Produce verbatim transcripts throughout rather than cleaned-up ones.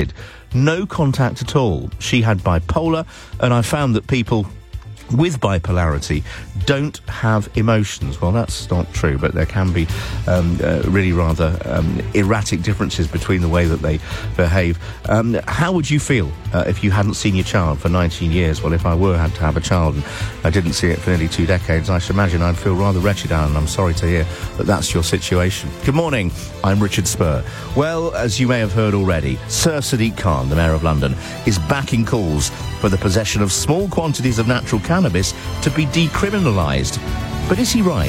No contact at all. She had bipolar, and I found that people with bipolarity don't have emotions. Well, that's not true, but there can be um, uh, really rather um, erratic differences between the way that they behave. Um, how would you feel uh, if you hadn't seen your child for nineteen years? Well, if I were had to have a child and I didn't see it for nearly two decades, I should imagine I'd feel rather wretched, and I'm sorry to hear that that's your situation. Good morning, I'm Richard Spur. Well, as you may have heard already, Sir Sadiq Khan, the Mayor of London, is backing calls for the possession of small quantities of natural cannabis to be decriminalised. But is he right?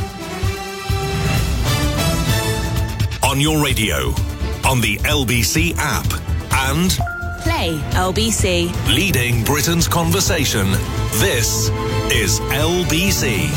On your radio, on the L B C app, and Play L B C. Leading Britain's conversation, this is L B C.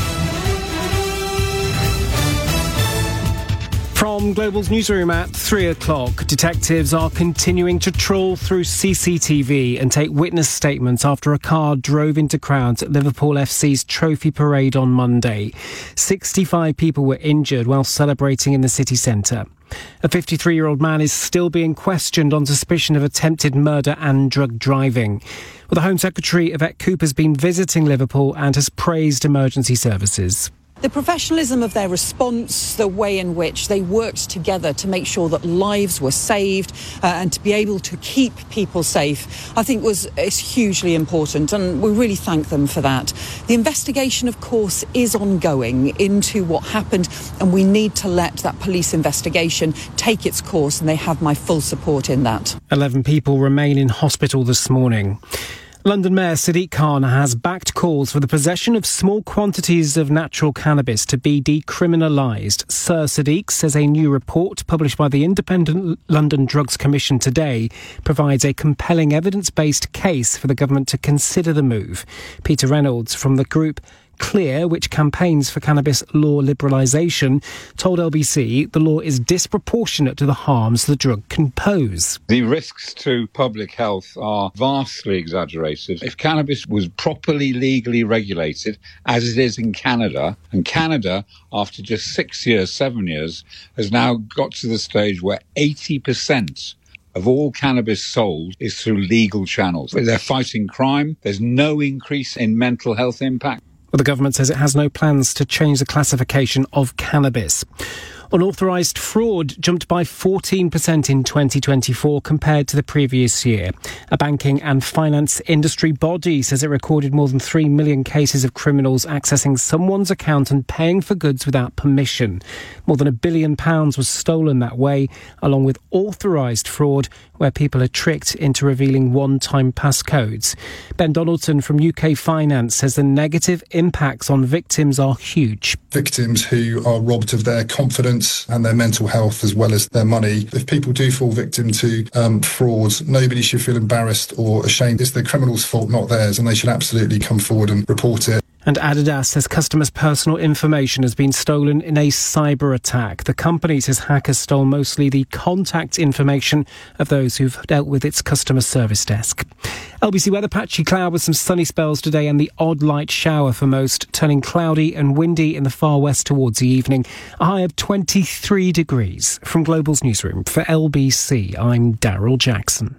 From Global's newsroom at three o'clock, detectives are continuing to trawl through C C T V and take witness statements after a car drove into crowds at Liverpool F C's trophy parade on Monday. sixty-five people were injured while celebrating in the city centre. A fifty-three-year-old man is still being questioned on suspicion of attempted murder and drug driving. Well, the Home Secretary, Yvette Cooper, has been visiting Liverpool and has praised emergency services. The professionalism of their response, the way in which they worked together to make sure that lives were saved uh, and to be able to keep people safe, I think was is hugely important, and we really thank them for that. The investigation, of course, is ongoing into what happened, and we need to let that police investigation take its course, and they have my full support in that. Eleven people remain in hospital this morning. London Mayor Sadiq Khan has backed calls for the possession of small quantities of natural cannabis to be decriminalised. Sir Sadiq says a new report published by the Independent London Drugs Commission today provides a compelling evidence-based case for the government to consider the move. Peter Reynolds from the group Clear, which campaigns for cannabis law liberalisation, told L B C the law is disproportionate to the harms the drug can pose. The risks to public health are vastly exaggerated. If cannabis was properly legally regulated, as it is in Canada, and Canada, after just six years, seven years, has now got to the stage where eighty percent of all cannabis sold is through legal channels. They're fighting crime. There's no increase in mental health impact. Well, the government says it has no plans to change the classification of cannabis. Unauthorised fraud jumped by fourteen percent in twenty twenty-four compared to the previous year. A banking and finance industry body says it recorded more than three million cases of criminals accessing someone's account and paying for goods without permission. More than a billion pounds was stolen that way, along with authorised fraud, where people are tricked into revealing one-time passcodes. Ben Donaldson from U K Finance says the negative impacts on victims are huge. Victims who are robbed of their confidence and their mental health as well as their money. If people do fall victim to um, fraud, nobody should feel embarrassed or ashamed. It's the criminal's fault, not theirs, and they should absolutely come forward and report it. And Adidas says customers' personal information has been stolen in a cyber attack. The company says hackers stole mostly the contact information of those who've dealt with its customer service desk. L B C weather, patchy cloud with some sunny spells today and the odd light shower for most, turning cloudy and windy in the far west towards the evening. A high of twenty-three degrees. From Global's newsroom for L B C, I'm Daryl Jackson.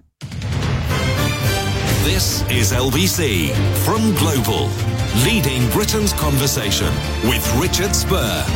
This is L B C from Global, leading Britain's conversation with Richard Spur.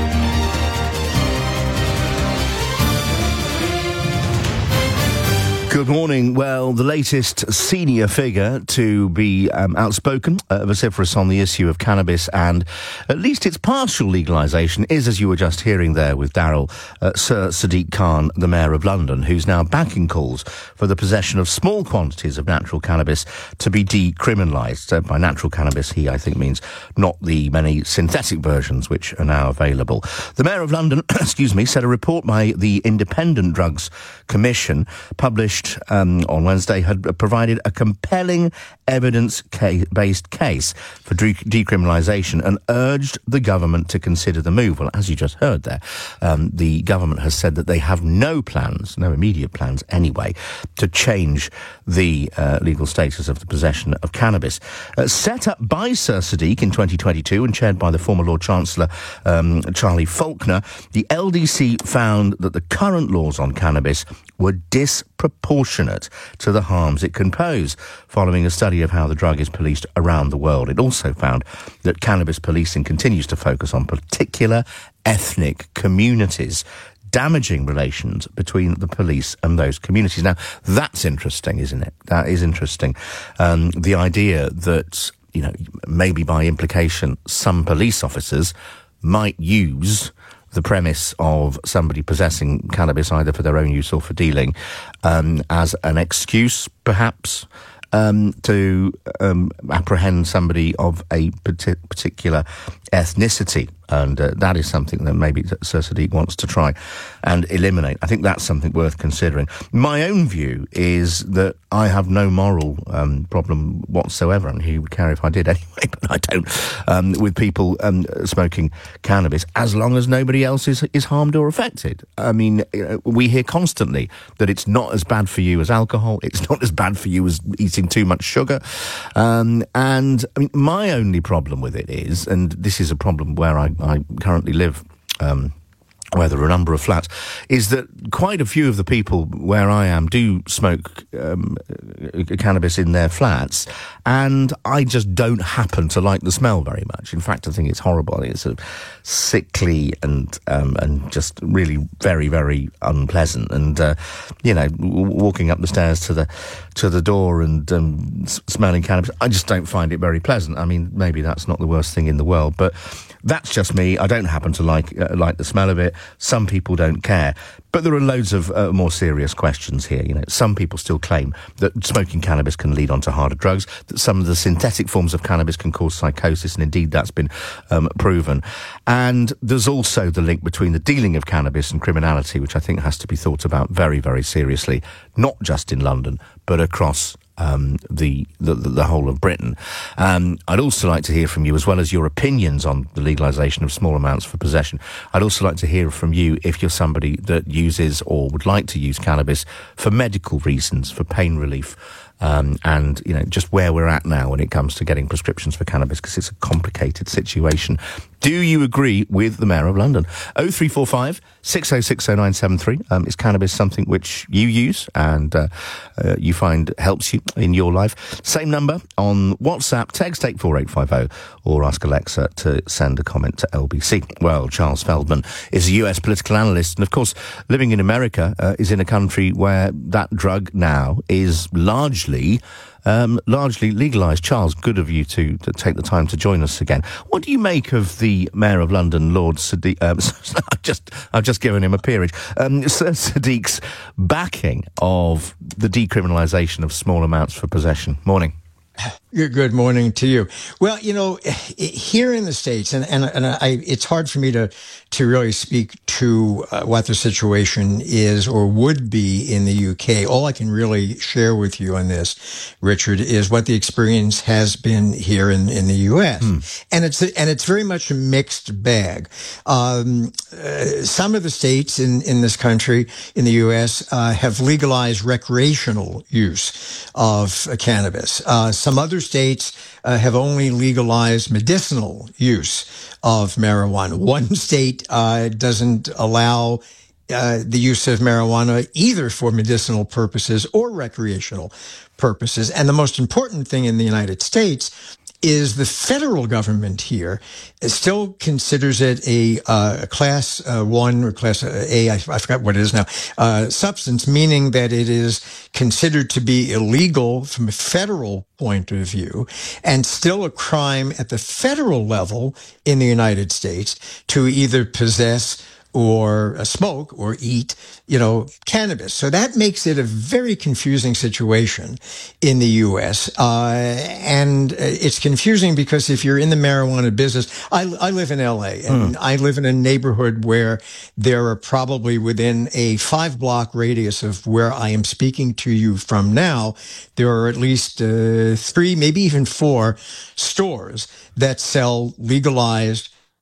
Good morning. Well, the latest senior figure to be um, outspoken, uh, vociferous on the issue of cannabis and at least its partial legalisation is, as you were just hearing there with Daryl, uh, Sir Sadiq Khan, the Mayor of London, who's now backing calls for the possession of small quantities of natural cannabis to be decriminalised. Uh, by natural cannabis, he, I think, means not the many synthetic versions which are now available. The Mayor of London, excuse me, said a report by the Independent Drugs Commission published Um, on Wednesday had provided a compelling evidence-based case for de- decriminalisation and urged the government to consider the move. Well, as you just heard there, um, the government has said that they have no plans, no immediate plans anyway, to change the uh, legal status of the possession of cannabis. Uh, set up by Sir Sadiq in twenty twenty-two and chaired by the former Lord Chancellor um, Charlie Faulkner, the L D C found that the current laws on cannabis were disproportionate to the harms it can pose, following a study of how the drug is policed around the world. It also found that cannabis policing continues to focus on particular ethnic communities, damaging relations between the police and those communities. Now, that's interesting, isn't it? That is interesting. Um, the idea that, you know, maybe by implication, some police officers might use the premise of somebody possessing cannabis either for their own use or for dealing um, as an excuse, perhaps, um, to um, apprehend somebody of a partic- particular ethnicity. And uh, that is something that maybe Sir Sadiq wants to try and eliminate. I think that's something worth considering. My own view is that I have no moral um, problem whatsoever, and he would care if I did anyway, but I don't, um, with people um, smoking cannabis, as long as nobody else is, is harmed or affected. I mean, we hear constantly that it's not as bad for you as alcohol, it's not as bad for you as eating too much sugar. Um, and I mean, my only problem with it is, and this is a problem where I I currently live, um, where there are a number of flats, is that quite a few of the people where I am do smoke um, cannabis in their flats, and I just don't happen to like the smell very much. In fact, I think it's horrible. It's sort of sickly and um, and just really very, very unpleasant. And uh, you know, w- walking up the stairs to the to the door and um, s- smelling cannabis, I just don't find it very pleasant. I mean, maybe that's not the worst thing in the world, but that's just me. I don't happen to like uh, like the smell of it. Some people don't care. But there are loads of uh, more serious questions here. You know, some people still claim that smoking cannabis can lead on to harder drugs, that some of the synthetic forms of cannabis can cause psychosis, and indeed that's been um, proven. And there's also the link between the dealing of cannabis and criminality, which I think has to be thought about very, very seriously, not just in London, but across Um, the, the the whole of Britain. Um, I'd also like to hear from you, as well as your opinions on the legalisation of small amounts for possession. I'd also like to hear from you if you're somebody that uses or would like to use cannabis for medical reasons, for pain relief, um, and, you know, just where we're at now when it comes to getting prescriptions for cannabis, because it's a complicated situation. Do you agree with the Mayor of London? oh three four five, six oh six oh nine seven three. Um, is cannabis something which you use and uh, uh, you find helps you in your life? Same number on WhatsApp, text eight four eight five oh, or ask Alexa to send a comment to L B C. Well, Charles Feldman is a U S political analyst, and of course, living in America uh, is in a country where that drug now is largely Um, largely legalised. Charles, good of you to, to take the time to join us again. What do you make of the Mayor of London, Lord Sadiq? Um, I've just I've just given him a peerage. Um, Sir Sadiq's backing of the decriminalisation of small amounts for possession. Morning. Good morning to you. Well, you know, here in the States, and, and, and I, it's hard for me to, to really speak to uh, what the situation is or would be in the U K. All I can really share with you on this, Richard, is what the experience has been here in, in the U S. Mm. And it's, and it's very much a mixed bag. Um, uh, some of the states in, in this country, in the U S, uh, have legalized recreational use of uh, cannabis. Uh, some other states uh, have only legalized medicinal use of marijuana. One state uh, doesn't allow uh, the use of marijuana either for medicinal purposes or recreational purposes. And the most important thing in the United States is the federal government here still considers it a, uh, a class uh, one or class A, I, I forgot what it is now, uh, substance, meaning that it is considered to be illegal from a federal point of view and still a crime at the federal level in the United States to either possess or uh, smoke or eat, you know, cannabis. So that makes it a very confusing situation in the U S. Uh, and it's confusing because if you're in the marijuana business, I, I live in L A and mm. I live in a neighborhood where there are probably within a five block radius of where I am speaking to you from now, there are at least uh, three, maybe even four stores that sell legalized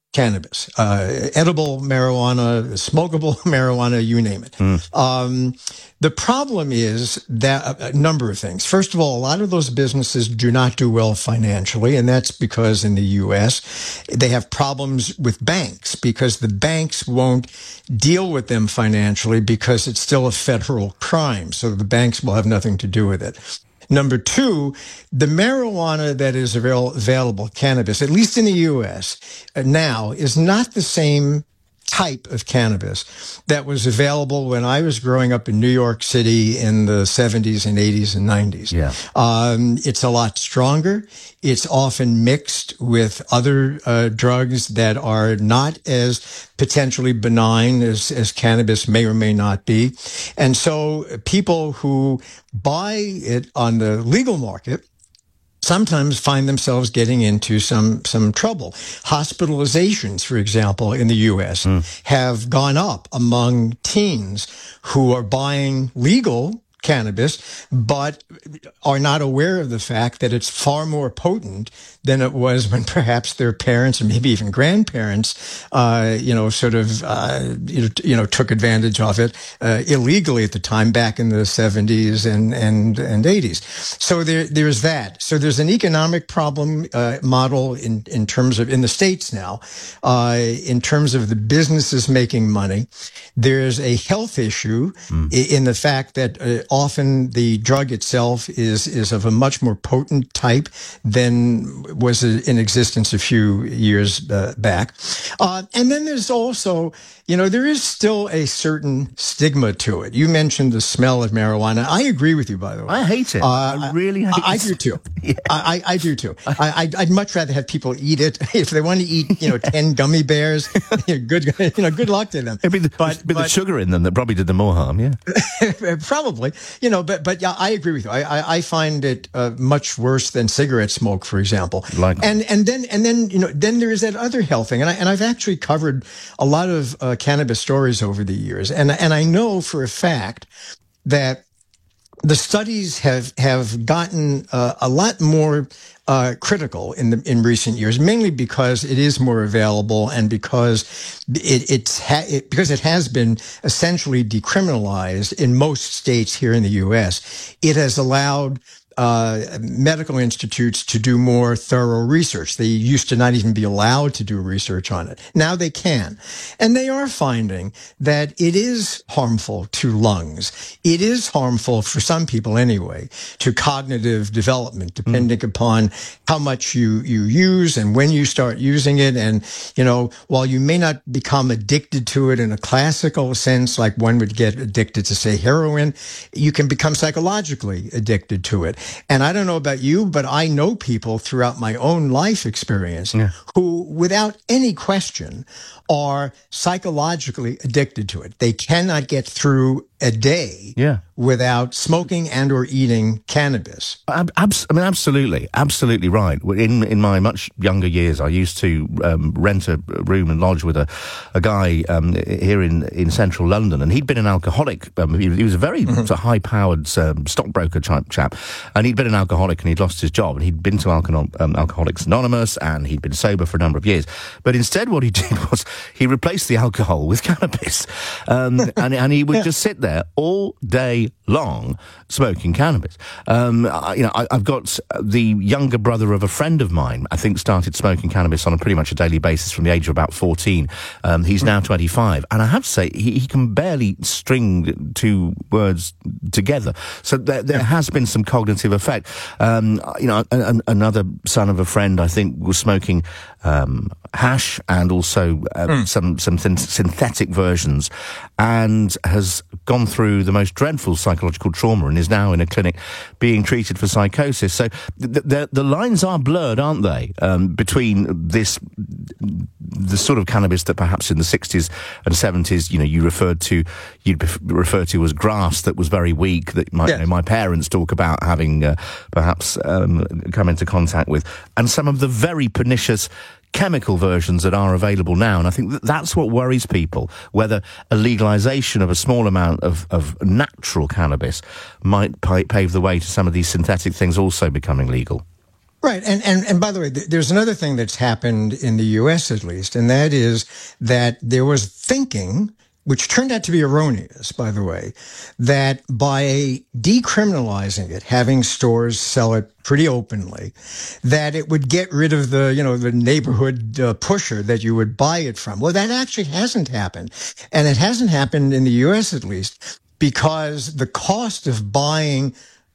cannabis, uh, edible marijuana, smokable marijuana, you name it. Mm. Um, the problem is that a number of things. First of all, a lot of those businesses do not do well financially, and that's because in the U S they have problems with banks because the banks won't deal with them financially because it's still a federal crime. So the banks will have nothing to do with it. Number two, the marijuana that is avail- available, cannabis, at least in the U S uh, now, is not the same type of cannabis that was available when I was growing up in New York City in the seventies and eighties and nineties. Yeah. Um, it's a lot stronger. It's often mixed with other uh, drugs that are not as potentially benign as, as cannabis may or may not be. And so people who buy it on the legal market sometimes find themselves getting into some some trouble. Hospitalizations, for example, in the U S mm. have gone up among teens who are buying legal cannabis, but are not aware of the fact that it's far more potent than it was when perhaps their parents or maybe even grandparents, uh, you know, sort of, uh, you, know, you know, took advantage of it uh, illegally at the time back in the seventies and and and eighties. So there there's that. So there's an economic problem uh, model in in terms of in the States now, uh, in terms of the businesses making money. There's a health issue mm. in the fact that uh, often the drug itself is is of a much more potent type than was in existence a few years uh, back. Uh, and then there's also, you know, there is still a certain stigma to it. You mentioned the smell of marijuana. I agree with you, by the way. I hate it. Uh, I really hate I, it. I do too. Yeah. I, I do too. I, I'd much rather have people eat it. If they want to eat, you know, ten gummy bears, good, you know, good luck to them. It'd be the, but, but, the sugar in them that probably did them more harm, yeah. Probably, you know, but but yeah, I agree with you. I I, I find it uh, much worse than cigarette smoke, for example. Like, and and then and then you know then there is that other health thing, and I and I've actually covered a lot of uh, cannabis stories over the years, and and I know for a fact that the studies have have gotten uh, a lot more uh, critical in the in recent years, mainly because it is more available and because it it's ha- it, because it has been essentially decriminalized in most states here in the U S. It has allowed Uh, medical institutes to do more thorough research. They used to not even be allowed to do research on it. Now they can. And they are finding that it is harmful to lungs. It is harmful, for some people anyway, to cognitive development, depending mm. upon how much you, you use and when you start using it. And, you know, while you may not become addicted to it in a classical sense, like one would get addicted to, say, heroin, you can become psychologically addicted to it. And I don't know about you, but I know people throughout my own life experience yeah. who, without any question, are psychologically addicted to it. They cannot get through a day yeah. without smoking and or eating cannabis. Ab- abs- I mean, absolutely, absolutely right. In in my much younger years, I used to um, rent a room and lodge with a, a guy um, here in, in central London, and he'd been an alcoholic. Um, he, he was a very mm-hmm. sort of high-powered um, stockbroker type chap, and he'd been an alcoholic, and he'd lost his job, and he'd been to Alcohol- um, Alcoholics Anonymous, and he'd been sober for a number of years. But instead, what he did was he replaced the alcohol with cannabis, um, and, and he would yeah. just sit there all day long smoking cannabis. Um, I, you know, I, I've got the younger brother of a friend of mine, I think started smoking cannabis on a pretty much a daily basis from the age of about fourteen. Um, he's now twenty-five. And I have to say, he, he can barely string two words together. So there, there has been some cognitive effect. Um, you know, a, a, another son of a friend, I think, was smoking um, hash and also uh, mm. some, some th- synthetic versions, and has gone through the most dreadful psychological trauma and is now in a clinic being treated for psychosis. So the, the, the lines are blurred, aren't they, um, between this, the sort of cannabis that perhaps in the sixties and seventies, you know, you referred to, you'd refer to as grass that was very weak, that my, yes. you know, my parents talk about having uh, perhaps um, come into contact with, and some of the very pernicious chemical versions that are available now. And I think that that's what worries people, whether a legalization of a small amount of, of natural cannabis might p- pave the way to some of these synthetic things also becoming legal. Right. And, and, and by the way, th- there's another thing that's happened in the U S at least, and that is that there was thinking, which turned out to be erroneous, by the way, that by decriminalizing it, having stores sell it pretty openly, that it would get rid of the, you know, the neighborhood uh, pusher that you would buy it from. Well, that actually hasn't happened. And it hasn't happened in the U S at least, because the cost of buying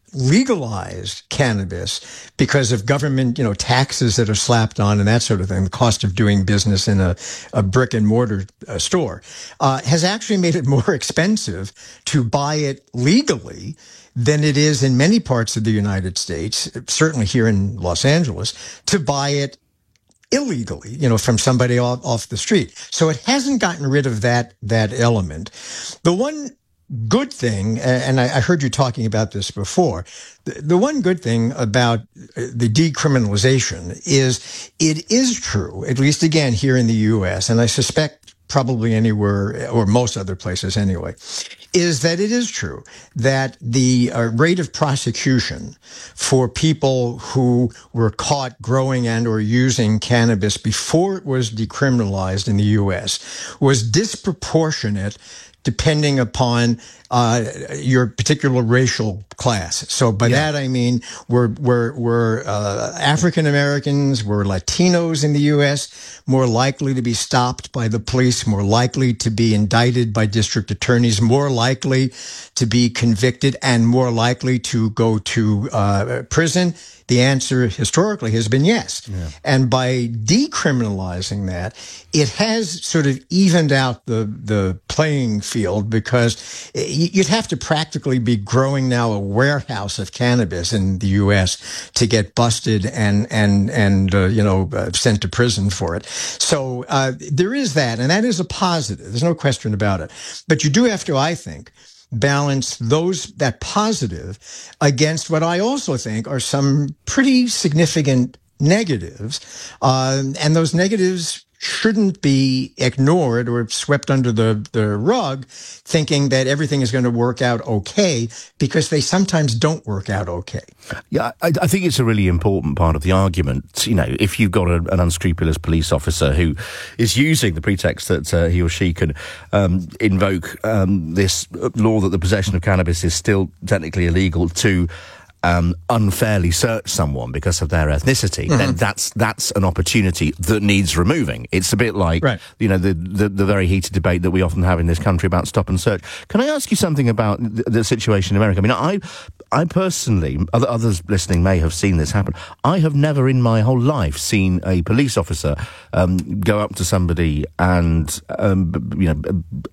legalized cannabis, because of government, you know, taxes that are slapped on and that sort of thing, the cost of doing business in a, a brick and mortar uh, store, uh, has actually made it more expensive to buy it legally than it is in many parts of the United States, certainly here in Los Angeles, to buy it illegally, you know, from somebody off, off the street. So it hasn't gotten rid of that, that element. The one good thing, and I heard you talking about this before, the one good thing about the decriminalization is it is true, at least again here in the U S, and I suspect probably anywhere or most other places anyway, is that it is true that the uh, rate of prosecution for people who were caught growing and or using cannabis before it was decriminalized in the U S was disproportionate depending upon uh, your particular racial class. So by yeah. that I mean we're we're we're uh, African Americans, we're Latinos in the U S, more likely to be stopped by the police, more likely to be indicted by district attorneys, more likely to be convicted, and more likely to go to uh, prison. The answer historically has been yes. Yeah. And by decriminalizing that, it has sort of evened out the, the playing field, because you'd have to practically be growing now a warehouse of cannabis in the U S to get busted and, and, and, uh, you know, uh, sent to prison for it. So, uh, there is that, and that is a positive. There's no question about it. But you do have to, I think, balance those, that positive against what I also think are some pretty significant negatives. Uh, and those negatives shouldn't be ignored or swept under the, the rug, thinking that everything is going to work out okay, because they sometimes don't work out okay. Yeah, I, I think it's a really important part of the argument. You know, if you've got a, an unscrupulous police officer who is using the pretext that uh, he or she can um, invoke um, this law that the possession of cannabis is still technically illegal to Um, unfairly search someone because of their ethnicity, mm-hmm. then that's that's an opportunity that needs removing. It's a bit like, right. you know, the, the the very heated debate that we often have in this country about stop and search. Can I ask you something about the, the situation in America? I mean, I I personally, other, others listening may have seen this happen. I have never in my whole life seen a police officer um, go up to somebody and, um, you know,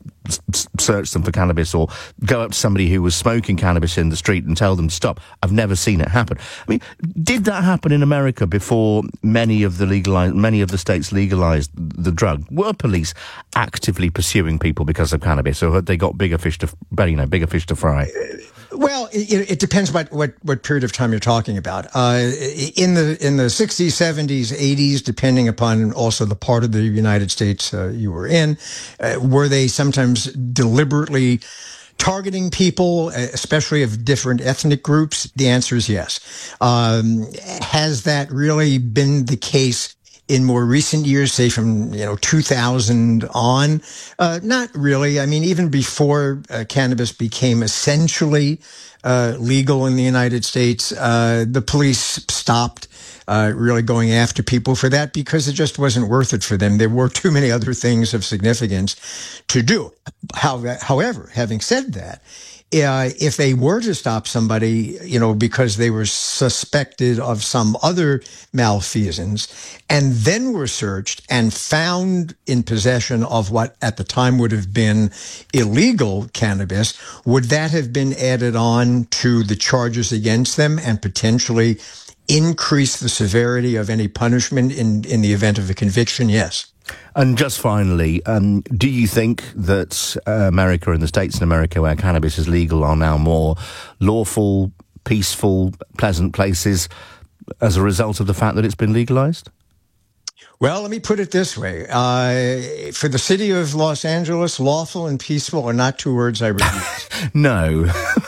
search them for cannabis, or go up to somebody who was smoking cannabis in the street and tell them to stop. I've never seen it happen. I mean, did that happen in America before many of the legalized, many of the states legalized the drug? Were police actively pursuing people because of cannabis, or had they got bigger fish to, you know, bigger fish to fry? Well, it, it depends what, what, what period of time you're talking about. Uh, in the, in the sixties, seventies, eighties, depending upon also the part of the United States uh, you were in, uh, were they sometimes deliberately targeting people, especially of different ethnic groups? The answer is yes. Um, has that really been the case in more recent years, say from, you know, two thousand on? Uh, not really. I mean, even before uh, cannabis became essentially uh, legal in the United States, uh, the police stopped uh, really going after people for that, because it just wasn't worth it for them. There were too many other things of significance to do. How, however, having said that, Uh, if they were to stop somebody, you know, because they were suspected of some other malfeasance, and then were searched and found in possession of what at the time would have been illegal cannabis, would that have been added on to the charges against them and potentially increase the severity of any punishment in, in the event of a conviction? Yes. And just finally, um, do you think that uh, America and the states in America where cannabis is legal are now more lawful, peaceful, pleasant places as a result of the fact that it's been legalized? Well, let me put it this way. Uh, for the city of Los Angeles, lawful and peaceful are not two words I repeat. No.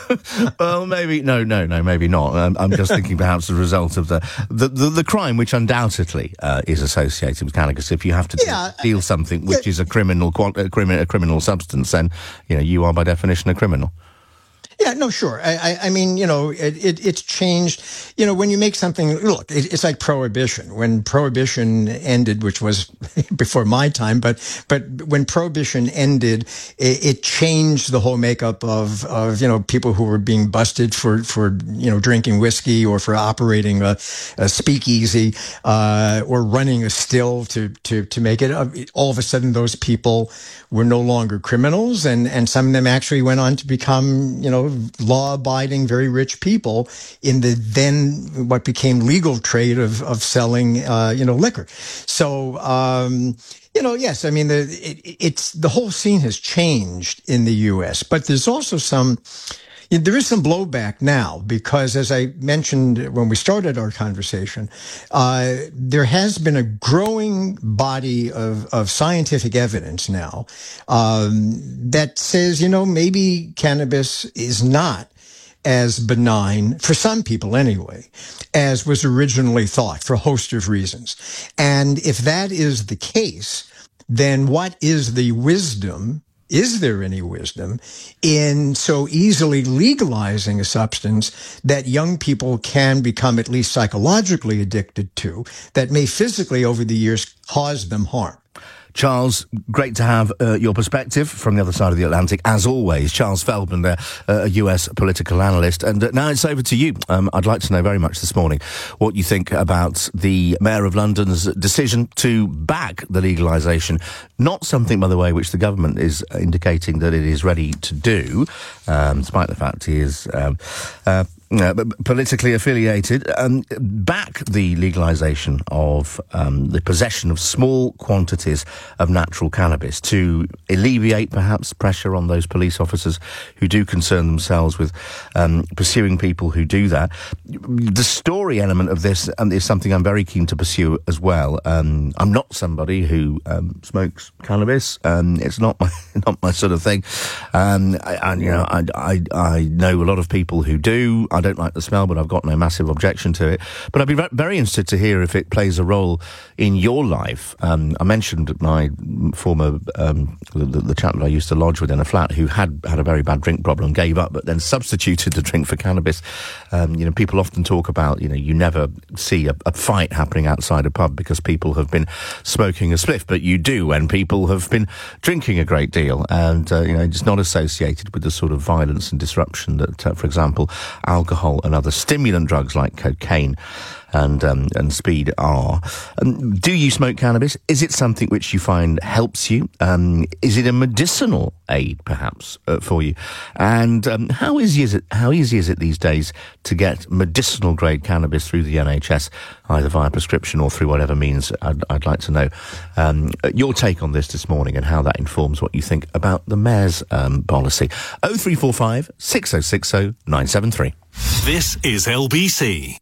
Well, maybe, no, no, no, maybe not. Um, I'm just thinking perhaps the result of the, the, the, the crime which undoubtedly uh, is associated with cannabis. If you have to yeah, deal, deal something which is a criminal, a criminal, a criminal substance, then, you know, you are by definition a criminal. Yeah, no, sure. I, I, I mean, you know, it, it, it's changed. You know, when you make something, look, it, it's like prohibition. When prohibition ended, which was before my time, but but when prohibition ended, it, it changed the whole makeup of, of, you know, people who were being busted for, for you know, drinking whiskey or for operating a, a speakeasy uh, or running a still to, to, to make it. All of a sudden, those people were no longer criminals, and, and some of them actually went on to become, you know, law-abiding, very rich people in the then what became legal trade of of selling, uh, you know, liquor. So, um, you know, yes, I mean, the, it, it's the whole scene has changed in the U S, but there's also some. There is some blowback now because, as I mentioned when we started our conversation, uh, there has been a growing body of, of scientific evidence now um, that says, you know, maybe cannabis is not as benign, for some people anyway, as was originally thought for a host of reasons. And if that is the case, then what is the wisdom? Is there any wisdom in so easily legalizing a substance that young people can become at least psychologically addicted to that may physically over the years cause them harm? Charles, great to have uh, your perspective from the other side of the Atlantic, as always. Charles Feldman, uh, a U S political analyst. And uh, now it's over to you. Um, I'd like to know very much this morning what you think about the Mayor of London's decision to back the legalisation. Not something, by the way, which the government is indicating that it is ready to do, um, despite the fact he is um, uh, Uh, politically affiliated, um, back the legalisation of um, the possession of small quantities of natural cannabis to alleviate perhaps pressure on those police officers who do concern themselves with um, pursuing people who do that. The story element of this um, is something I'm very keen to pursue as well. Um, I'm not somebody who um, smokes cannabis. Um, it's not my not my sort of thing. Um, I, I, you know, I, I I know a lot of people who do. I don't like the smell, but I've got no massive objection to it. But I'd be very interested to hear if it plays a role in your life. Um, I mentioned my former, um, the, the chap that I used to lodge with in a flat who had had a very bad drink problem, gave up, but then substituted the drink for cannabis. Um, you know, people often talk about, you know, you never see a, a fight happening outside a pub because people have been smoking a spliff, but you do when people have been drinking a great deal. And, uh, you know, it's not associated with the sort of violence and disruption that, uh, for example, alcohol and other stimulant drugs like cocaine and um, and speed are. Um, do you smoke cannabis? Is it something which you find helps you? Um, is it a medicinal aid, perhaps, uh, for you? And um, how easy is it? How easy is it these days to get medicinal grade cannabis through the N H S, either via prescription or through whatever means? I'd, I'd like to know um, your take on this this morning and how that informs what you think about the Mayor's um, policy. oh three four five, six oh six oh, nine seven three. This is L B C.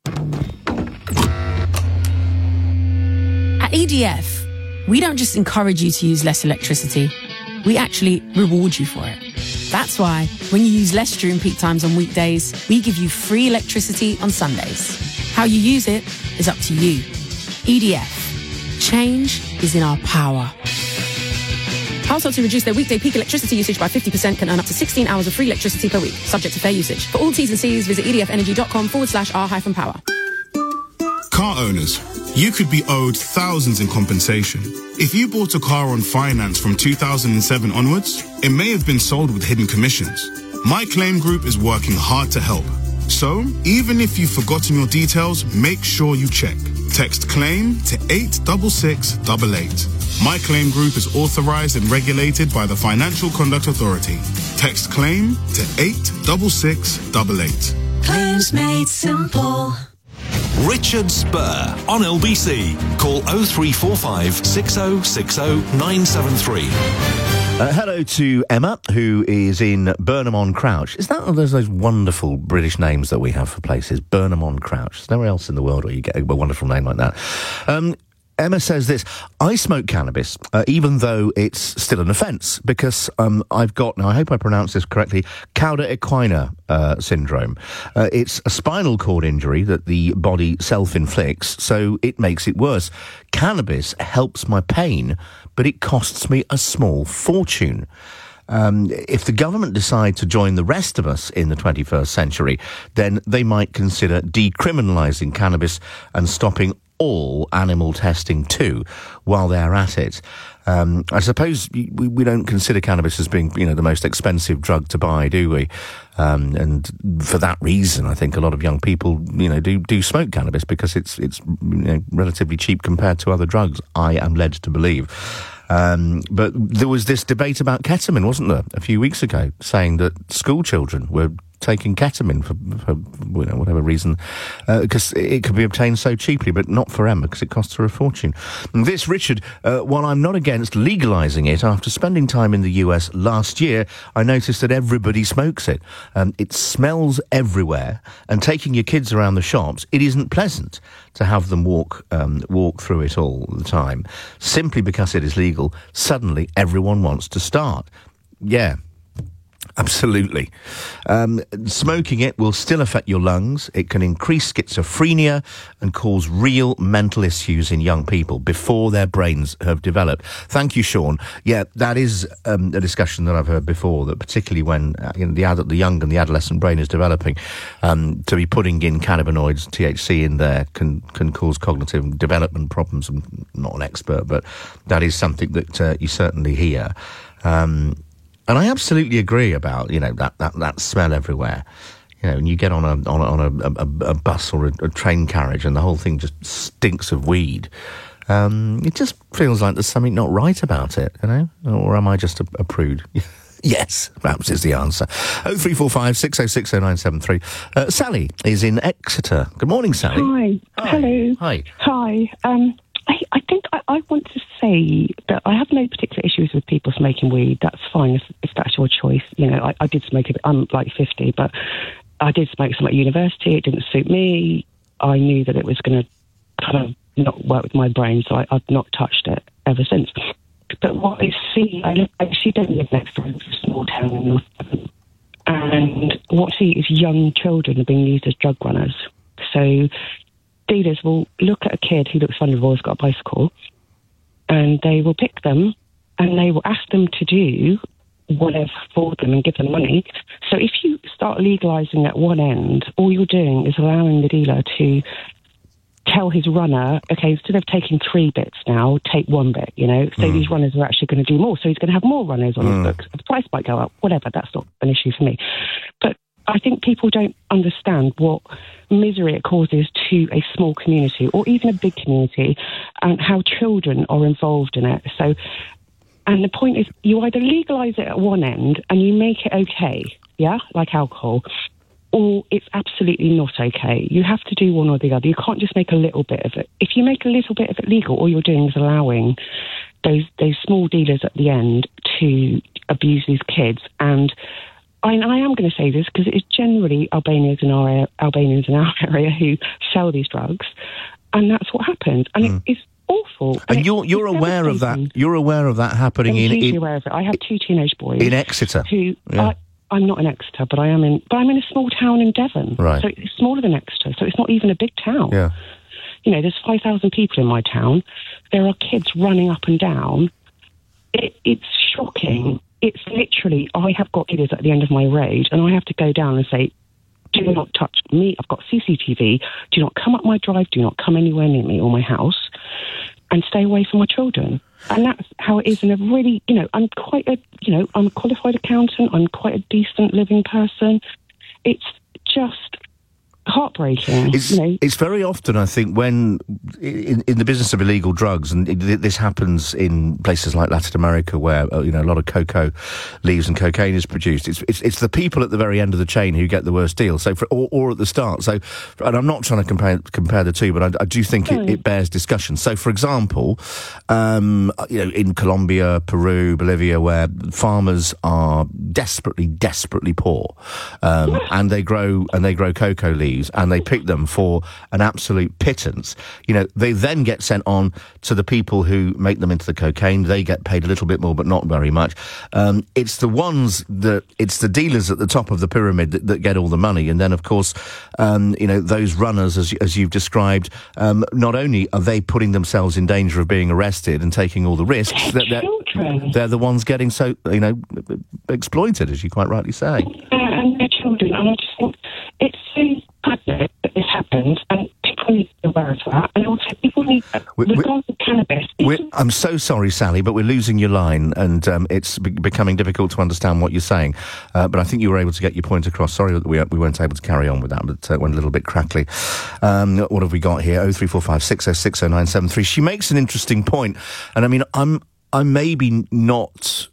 At E D F, we don't just encourage you to use less electricity, we actually reward you for it. That's why, when you use less during peak times on weekdays, we give you free electricity on Sundays. How you use it is up to you. E D F. Change is in our power. Households who reduce their weekday peak electricity usage by fifty percent can earn up to sixteen hours of free electricity per week, subject to fair usage. For all T's and C's, visit edfenergy.com forward slash R hyphen power. Car owners, you could be owed thousands in compensation. If you bought a car on finance from two thousand seven onwards, it may have been sold with hidden commissions. My Claim Group is working hard to help. So, even if you've forgotten your details, make sure you check. Text CLAIM to eight six six eight eight. My Claim Group is authorized and regulated by the Financial Conduct Authority. Text CLAIM to eight six six eight eight. Claims made simple. Richard Spur on L B C. Call oh three four five, six oh six oh, nine seven three. Uh, hello to Emma, who is in Burnham-on-Crouch. Is that one of those, those wonderful British names that we have for places? Burnham-on-Crouch. There's nowhere else in the world where you get a wonderful name like that. Um, Emma says this: I smoke cannabis, uh, even though it's still an offence, because um, I've got, now I hope I pronounce this correctly, cauda equina uh, syndrome. Uh, it's a spinal cord injury that the body self-inflicts, so it makes it worse. Cannabis helps my pain, but it costs me a small fortune. Um, if the government decide to join the rest of us in the twenty-first century, then they might consider decriminalising cannabis and stopping all animal testing too, while they're at it. Um, I suppose we, we don't consider cannabis as being, you know, the most expensive drug to buy, do we? Um, and for that reason, I think a lot of young people, you know, do do smoke cannabis because it's it's you know, relatively cheap compared to other drugs, I am led to believe. Um, but there was this debate about ketamine, wasn't there, a few weeks ago, saying that school children were taking ketamine for, for you know, whatever reason, because uh, it could be obtained so cheaply, but not for Emma, because it costs her a fortune. And this, Richard, uh, while I'm not against legalising it, after spending time in the U S last year, I noticed that everybody smokes it. Um, it smells everywhere, and taking your kids around the shops, it isn't pleasant to have them walk um, walk through it all the time. Simply because it is legal, suddenly everyone wants to start. Yeah. Absolutely. Um, smoking it will still affect your lungs. It can increase schizophrenia and cause real mental issues in young people before their brains have developed. Thank you, Sean. Yeah, that is um, a discussion that I've heard before, that particularly when uh, you know, the, adult, the young and the adolescent brain is developing, um, to be putting in cannabinoids, T H C in there, can, can cause cognitive development problems. I'm not an expert, but that is something that uh, you certainly hear. Um And I absolutely agree about, you know, that, that, that smell everywhere. You know, and you get on a on a, on a, a, a bus or a, a train carriage and the whole thing just stinks of weed. Um, it just feels like there's something not right about it, you know? Or am I just a, a prude? Yes, perhaps is the answer. oh three four five, six oh six oh nine seven three. Uh, Sally is in Exeter. Good morning, Sally. Hi. Hi. Hello. Hi. Hi. Um, I, I think I, I want to say that I have no particular issues with people smoking weed. That's fine if, if that's your choice. You know, I, I did smoke it. I'm like fifty, but I did smoke some at university. It didn't suit me. I knew that it was going to kind of not work with my brain, so I, I've not touched it ever since. But what I see, I, live, I actually don't live next door to a small town in North Devon, and what I see is young children are being used as drug runners. So dealers will look at a kid who looks vulnerable, has got a bicycle, and they will pick them and they will ask them to do whatever for them and give them money. So if you start legalising at one end, all you're doing is allowing the dealer to tell his runner, okay, instead of taking three bits now, take one bit, you know. So mm. these runners are actually going to do more. So he's going to have more runners on mm. his books. The price might go up, whatever. That's not an issue for me. But I think people don't understand what misery it causes to a small community or even a big community, and how children are involved in it. So, and the point is, you either legalise it at one end and you make it okay, yeah, like alcohol, or it's absolutely not okay. You have to do one or the other. You can't just make a little bit of it. If you make a little bit of it legal, all you're doing is allowing those those small dealers at the end to abuse these kids. And I, I am going to say this because it is generally Albanians in our area, Albanians in our area who sell these drugs, and that's what happens. And mm. it is awful. And, and you're you're aware of that. You're aware of that happening I'm in. hugely in aware of it. I have two teenage boys in Exeter. Who yeah. I, I'm not in Exeter, but I am in. But I'm in a small town in Devon, right? So it's smaller than Exeter, so it's not even a big town. Yeah. You know, there's five thousand people in my town. There are kids running up and down. It, it's shocking. It's literally, I have got kids at the end of my road, and I have to go down and say, do not touch me. I've got C C T V. Do not come up my drive. Do not come anywhere near me or my house, and stay away from my children. And that's how it is in a really, you know, I'm quite a, you know, I'm a qualified accountant. I'm quite a decent living person. It's just heartbreaking. It's, you know. it's very often, I think, when in, in the business of illegal drugs, and it, this happens in places like Latin America, where uh, you know a lot of cocoa leaves and cocaine is produced. It's, it's it's the people at the very end of the chain who get the worst deal. So, for, or, or at the start. So, and I'm not trying to compare compare the two, but I, I do think it, it bears discussion. So, for example, um, you know, in Colombia, Peru, Bolivia, where farmers are desperately, desperately poor, um, and they grow and they grow cocoa leaves. leaves and they pick them for an absolute pittance. You know, they then get sent on to the people who make them into the cocaine. They get paid a little bit more, but not very much. Um, it's the ones that, it's the dealers at the top of the pyramid that, that get all the money. And then, of course, um, you know, those runners, as, as you've described, um, not only are they putting themselves in danger of being arrested and taking all the risks, they're, they're, they're the ones getting so, you know, exploited, as you quite rightly say. Yeah, and their children. And I just think it's so bad that this happens, and people need to be aware of that. And also, people need, we, regardless of cannabis... I'm so sorry, Sally, but we're losing your line, and um, it's be- becoming difficult to understand what you're saying. Uh, but I think you were able to get your point across. Sorry that we, we weren't able to carry on with that, but it uh, went a little bit crackly. Um, what have we got here? oh three four five, six oh six, oh nine seven three. She makes an interesting point, and I mean, I'm I'm maybe not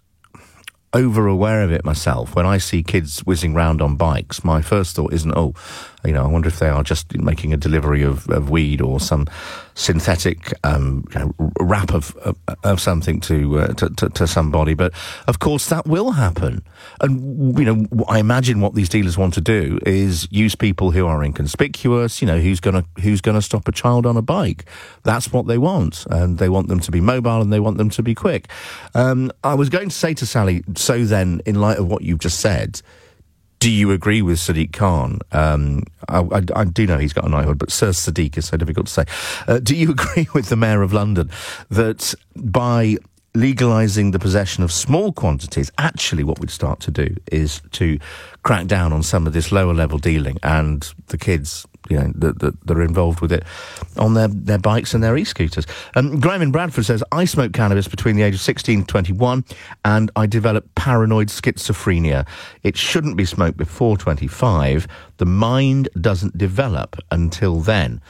over aware of it myself. When I see kids whizzing round on bikes, my first thought isn't, oh, you know, I wonder if they are just making a delivery of, of weed or some synthetic um, you know, wrap of, of, of something to, uh, to, to to somebody. But of course, that will happen. And you know, I imagine what these dealers want to do is use people who are inconspicuous. You know, who's gonna who's gonna stop a child on a bike? That's what they want, and they want them to be mobile and they want them to be quick. Um, I was going to say to Sally, so then, in light of what you've just said, do you agree with Sadiq Khan? Um, I, I, I do know he's got a knighthood, but Sir Sadiq is so difficult to say. Uh, do you agree with the Mayor of London that by legalising the possession of small quantities, actually what we'd start to do is to crack down on some of this lower level dealing and the kids, you know, that, that, that are involved with it on their, their bikes and their e-scooters? Um, Graham in Bradford says, I smoked cannabis between the age of sixteen and twenty-one and I developed paranoid schizophrenia. It shouldn't be smoked before twenty-five. The mind doesn't develop until then.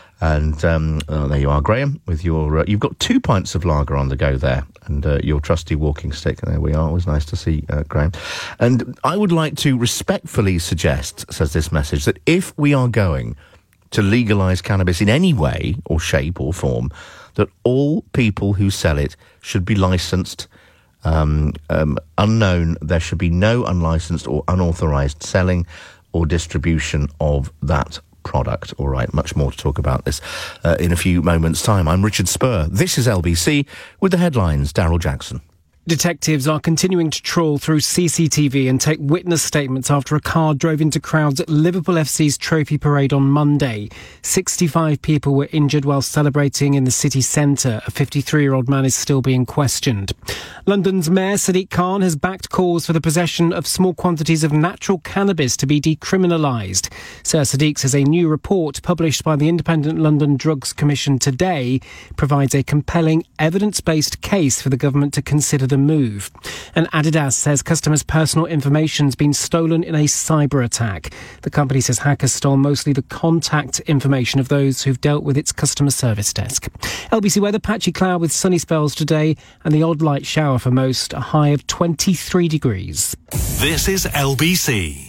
And um, oh, there you are, Graham, with your... Uh, you've got two pints of lager on the go there, and uh, your trusty walking stick. There we are. It was nice to see, uh, Graham. And I would like to respectfully suggest, says this message, that if we are going to legalise cannabis in any way or shape or form, that all people who sell it should be licensed, um, um, unknown. There should be no unlicensed or unauthorised selling or distribution of that product. All right, much more to talk about this uh, in a few moments' time. I'm Richard Spur. This is L B C with the headlines. Daryl Jackson. Detectives are continuing to trawl through C C T V and take witness statements after a car drove into crowds at Liverpool F C's trophy parade on Monday. sixty-five people were injured while celebrating in the city centre. A fifty-three-year-old man is still being questioned. London's Mayor Sadiq Khan has backed calls for the possession of small quantities of natural cannabis to be decriminalised. Sir Sadiq says a new report published by the Independent London Drugs Commission today provides a compelling evidence-based case for the government to consider the move. And Adidas says customers' personal information's been stolen in a cyber attack. The company says hackers stole mostly the contact information of those who've dealt with its customer service desk. L B C weather, patchy cloud with sunny spells today and the odd light shower for most, a high of twenty-three degrees. This is L B C.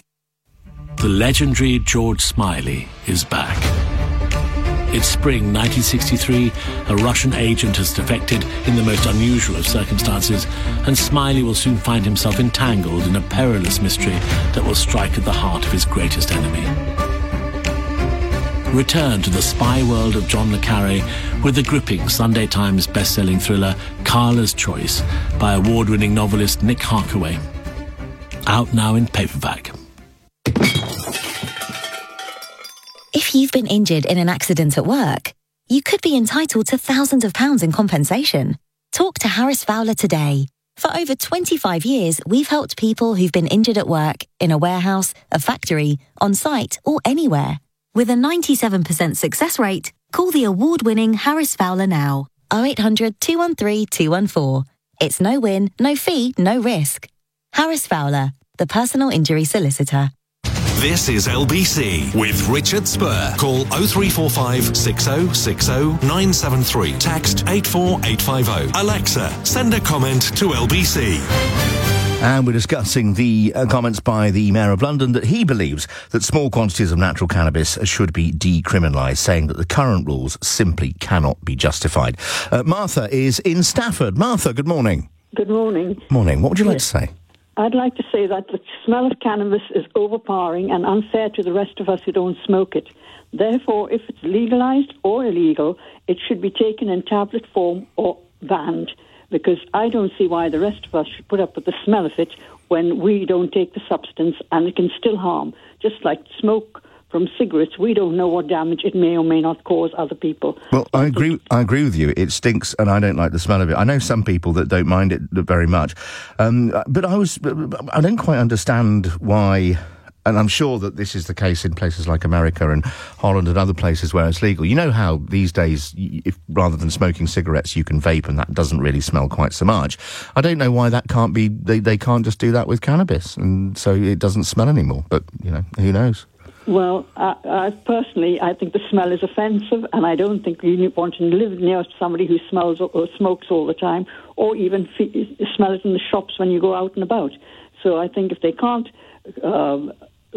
The legendary George Smiley is back. It's spring nineteen sixty-three, a Russian agent has defected in the most unusual of circumstances, and Smiley will soon find himself entangled in a perilous mystery that will strike at the heart of his greatest enemy. Return to the spy world of John le Carré with the gripping Sunday Times best-selling thriller Carla's Choice by award-winning novelist Nick Harkaway. Out now in paperback. If you've been injured in an accident at work, you could be entitled to thousands of pounds in compensation. Talk to Harris Fowler today. For over twenty-five years, we've helped people who've been injured at work, in a warehouse, a factory, on site, or anywhere. With a ninety-seven percent success rate, call the award-winning Harris Fowler now. oh eight hundred, two one three, two one four. It's no win, no fee, no risk. Harris Fowler, the personal injury solicitor. This is L B C with Richard Spur. Call oh three four five, six oh six oh, nine seven three. Text eight four eight five oh. Alexa, send a comment to L B C. And we're discussing the uh, comments by the Mayor of London that he believes that small quantities of natural cannabis should be decriminalised, saying that the current rules simply cannot be justified. Uh, Martha is in Stafford. Martha, good morning. Good morning. Morning. What would you like yes. to say? I'd like to say that the smell of cannabis is overpowering and unfair to the rest of us who don't smoke it. Therefore, if it's legalised or illegal, it should be taken in tablet form or banned, because I don't see why the rest of us should put up with the smell of it when we don't take the substance, and it can still harm. Just like smoke from cigarettes, we don't know what damage it may or may not cause other people. Well, I agree. I agree with you. It stinks, and I don't like the smell of it. I know some people that don't mind it very much, um, but I was. I don't quite understand why. And I'm sure that this is the case in places like America and Holland and other places where it's legal. You know how these days, if rather than smoking cigarettes, you can vape, and that doesn't really smell quite so much. I don't know why that can't be. They they can't just do that with cannabis, and so it doesn't smell anymore. But you know, who knows? Well, I, I personally, I think the smell is offensive, and I don't think you want to live near somebody who smells or, or smokes all the time, or even fe- smell it in the shops when you go out and about. So I think if they can't uh,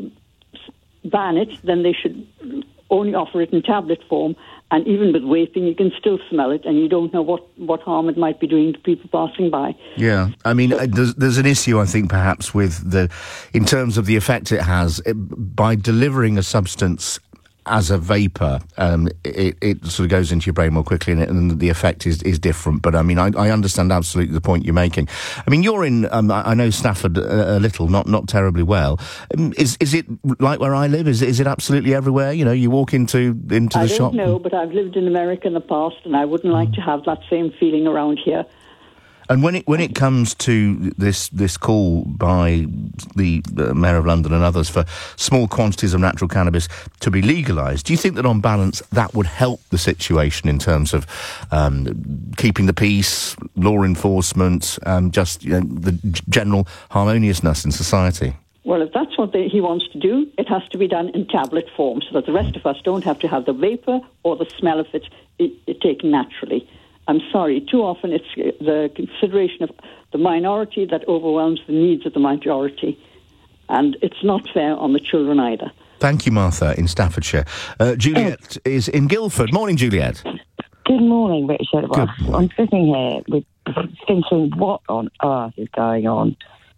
ban it, then they should only offer it in tablet form. And even with vaping, you can still smell it, and you don't know what, what harm it might be doing to people passing by. Yeah, I mean, uh, there's, there's an issue, I think, perhaps with the, in terms of the effect it has, it, by delivering a substance as a vapour, um, it, it sort of goes into your brain more quickly, and, it, and the effect is, is different. But I mean, I, I understand absolutely the point you're making. I mean, you're in, um, I know Stafford a, a little, not not terribly well. Um, is is it like where I live? Is is it absolutely everywhere? You know, you walk into into the I shop. I don't know, but I've lived in America in the past, and I wouldn't like to have that same feeling around here. And when it when it comes to this this call by the uh, Mayor of London and others for small quantities of natural cannabis to be legalised, do you think that on balance that would help the situation in terms of um, keeping the peace, law enforcement, um, just you know, the g- general harmoniousness in society? Well, if that's what they, he wants to do, it has to be done in tablet form so that the rest of us don't have to have the vapour or the smell of it, it, it taken naturally. I'm sorry, too often it's the consideration of the minority that overwhelms the needs of the majority. And it's not fair on the children either. Thank you, Martha, in Staffordshire. Uh, Juliet oh. is in Guildford. Morning, Juliet. Good morning, Richard. Well, Good morning. I'm sitting here with thinking, what on earth is going on?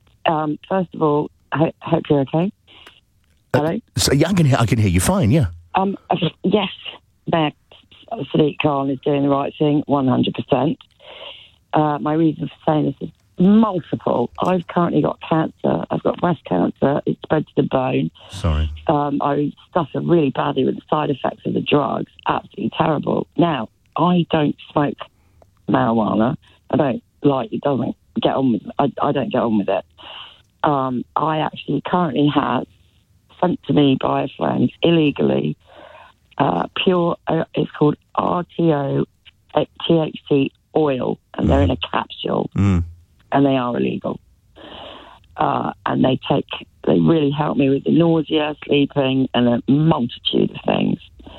Um, first of all, I hope you're okay. Hello? Uh, so, yeah, I can, hear, I can hear you fine, yeah. Um, yes, Mayor Sadiq Khan is doing the right thing, one hundred percent. Uh, my reason for saying this is multiple. I've currently got cancer. I've got breast cancer. It's spread to the bone. Sorry. Um, I suffer really badly with the side effects of the drugs. Absolutely terrible. Now, I don't smoke marijuana. I don't like it. Doesn't get on with. I, I don't get on with it. Um, I actually currently have sent to me by a friend illegally. Uh, pure, uh, it's called R T O T H C oil, and they're in a capsule, mm. and they are illegal. Uh, and they take, they really help me with the nausea, sleeping, and a multitude of things.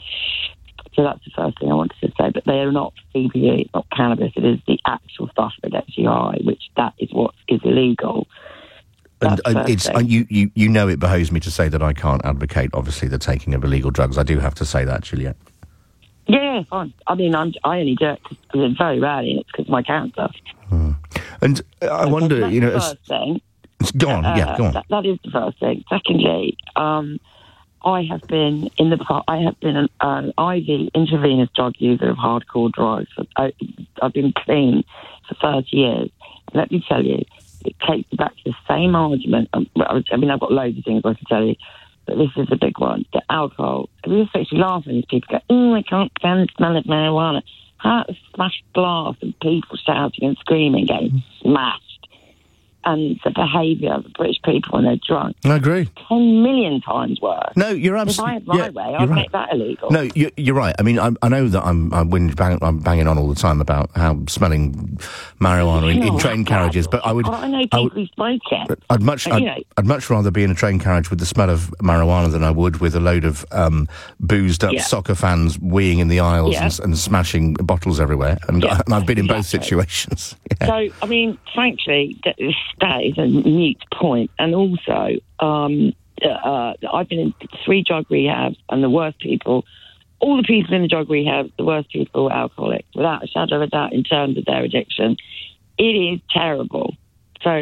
So that's the first thing I wanted to say. But they are not C B D, it's not cannabis. It is the actual stuff that gets you high, which that is what is illegal. And, and it's uh, you, you, you know it behoves me to say that I can't advocate, obviously, the taking of illegal drugs. I do have to say that, Juliet. Yeah, fine. I mean, I'm, I only do it because very rarely, and it's because of my cancer. Hmm. And uh, I so wonder, that's you know... the first thing. Go on, uh, yeah, go on. That, that is the first thing. Secondly, um, I have been in the past, I have been an, an I V, intravenous drug user of hardcore drugs. I, I've been clean for thirty years. Let me tell you, it takes me back to the same argument. Um, I mean, I've got loads of things I can tell you, but this is a big one. The alcohol. We just actually laugh when these people go, oh, I can't stand the smell of marijuana. Heart of smashed glass and people shouting and screaming, getting smashed. And the behaviour of the British people when they're drunk. I agree. Ten million times worse. No, you're absolutely... If I had my yeah, way, I'd right. make that illegal. No, you're, you're right. I mean, I, I know that I'm I'm, bang, I'm banging on all the time about how smelling marijuana in, in train carriages, but I would... I know people would, who smoke it. I'd much, but, I'd, you know, I'd much rather be in a train carriage with the smell of marijuana than I would with a load of um, boozed-up yeah. soccer fans weeing in the aisles yeah. and, and smashing bottles everywhere. And, yeah, and I've been in exactly. both situations. Yeah. So, I mean, frankly, that, that is a mute point. And also, um, uh, I've been in three drug rehabs, and the worst people, all the people in the drug rehab, the worst people are alcoholics, without a shadow of a doubt, in terms of their addiction. It is terrible. So,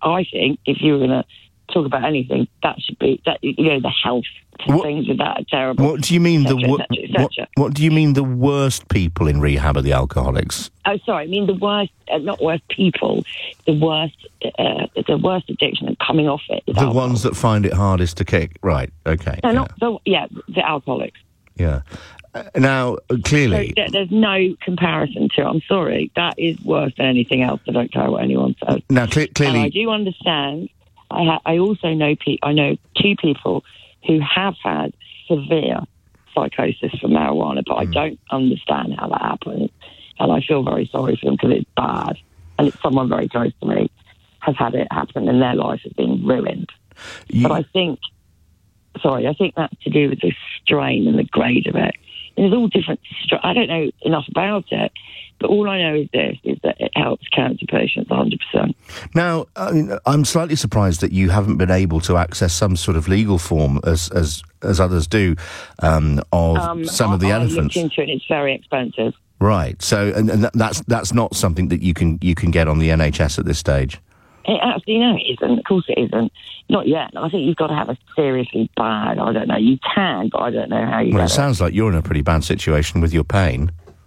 I think if you were going to talk about anything, that should be that. You know, the health What- things with that are terrible. What do you mean the et cetera, wor- et cetera, et what, cetera. what do you mean the worst people in rehab are the alcoholics? Oh, sorry. I mean the worst, uh, not worst people. The worst, uh, the worst addiction and coming off it. Is The alcohol. ones that find it hardest to kick. Right. Okay. No, yeah. not the yeah, the alcoholics. yeah. Uh, now, uh, clearly, So there- there's no comparison to it. I'm sorry. That is worse than anything else. I don't care what anyone says. now cle- clearly, And I do understand. I ha- I also know pe- I know two people who have had severe psychosis from marijuana, but I don't understand how that happens, and I feel very sorry for them because it's bad, and it's someone very close to me has had it happen, and their life has been ruined. You- But I think, sorry, I think that's to do with the strain and the grade of it. And there's all different. Stra- I don't know enough about it, but all I know is this: is that it helps cancer patients one hundred percent. Now, I mean, I'm slightly surprised that you haven't been able to access some sort of legal form, as as as others do, um, of some I, of the I elephants. looked into it, and it's very expensive. Right. So, and, and that- that's that's not something that you can you can get on the N H S at this stage. It actually, no, it isn't. Of course it isn't. Not yet. I think you've got to have a seriously bad, I don't know. You can, but I don't know how you Well, get it sounds like you're in a pretty bad situation with your pain.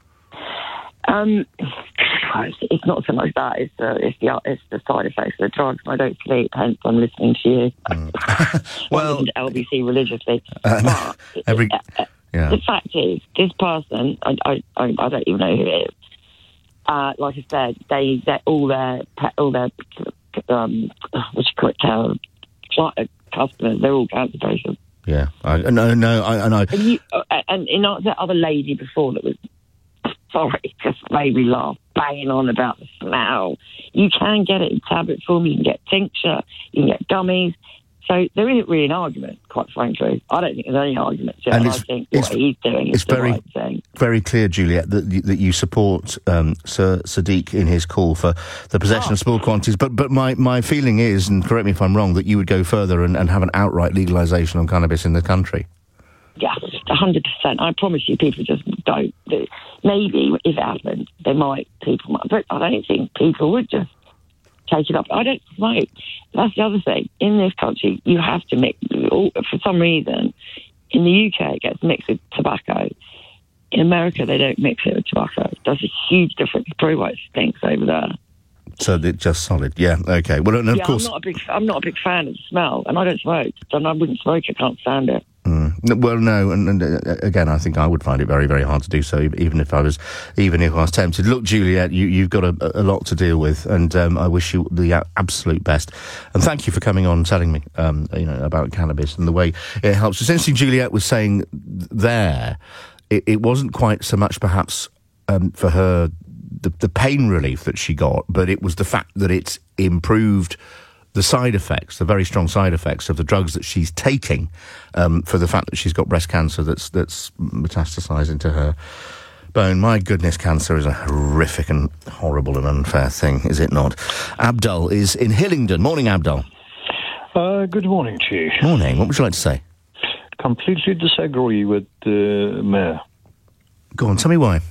Um, it's, it's not so much that. It's the, it's the it's the side effects of the drugs. I don't sleep, hence I'm listening to you. well, I listen to L B C religiously. Uh, but every, uh, yeah. the fact is, this person, I, I, I, I don't even know who it is. Uh, like I said, they, they all their all their um, what you call it, uh, customers, they're all cancer patients. Yeah. I, no, no, I, I know. And, you, uh, and you know, that other lady before that was, sorry, just made me laugh, banging on about the smell. You can get it in tablet form, you can get tincture, you can get gummies. So there isn't really an argument, quite frankly. I don't think there's any argument to it. And And I it's- think it's- what he's doing is it's the very- right thing. Very clear, Juliet, that you, that you support um, Sir Sadiq in his call for the possession Oh. of small quantities. But but my, my feeling is, and correct me if I'm wrong, that you would go further and, and have an outright legalisation of cannabis in the country. Yeah, one hundred percent. I promise you, people just don't. Maybe if it happened, they might, people might. But I don't think people would just take it up. I don't smoke. That's the other thing. In this country, you have to mix, for some reason, in the U K, it gets mixed with tobacco. In America, they don't mix it with tobacco. That's a huge difference. It's probably why it stinks over there. So it's just solid. Yeah, okay. Well, and of yeah, course... I'm not a big, I'm not a big fan of the smell, and I don't smoke. And I wouldn't smoke. I can't stand it. Mm. Well, no, and, and uh, again, I think I would find it very, very hard to do so, even if I was, even if I was tempted. Look, Juliet, you, you've got a, a lot to deal with, and um, I wish you the absolute best. And thank you for coming on and telling me, um, you know, about cannabis and the way it helps. Essentially, Juliet was saying there, it, it wasn't quite so much, perhaps, um, for her the, the pain relief that she got, but it was the fact that it's improved the side effects, the very strong side effects of the drugs that she's taking, um, for the fact that she's got breast cancer that's that's metastasising to her bone. My goodness, cancer is a horrific and horrible and unfair thing, is it not? Abdul is in Hillingdon. Morning, Abdul. Uh, good morning to you. Morning. What would you like to say? Completely disagree with the mayor. Go on, tell me why.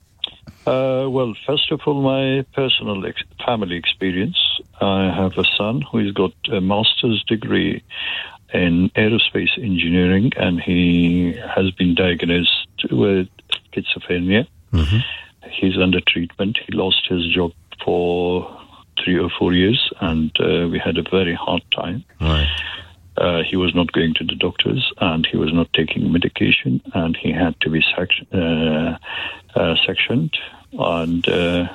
Uh, well, first of all, my personal ex- family experience. I have a son who's got a master's degree in aerospace engineering, and he has been diagnosed with schizophrenia. Mm-hmm. He's under treatment. He lost his job for three or four years, and uh, we had a very hard time. Right. Uh, he was not going to the doctors, and he was not taking medication, and he had to be sec- uh, uh, sectioned and, uh,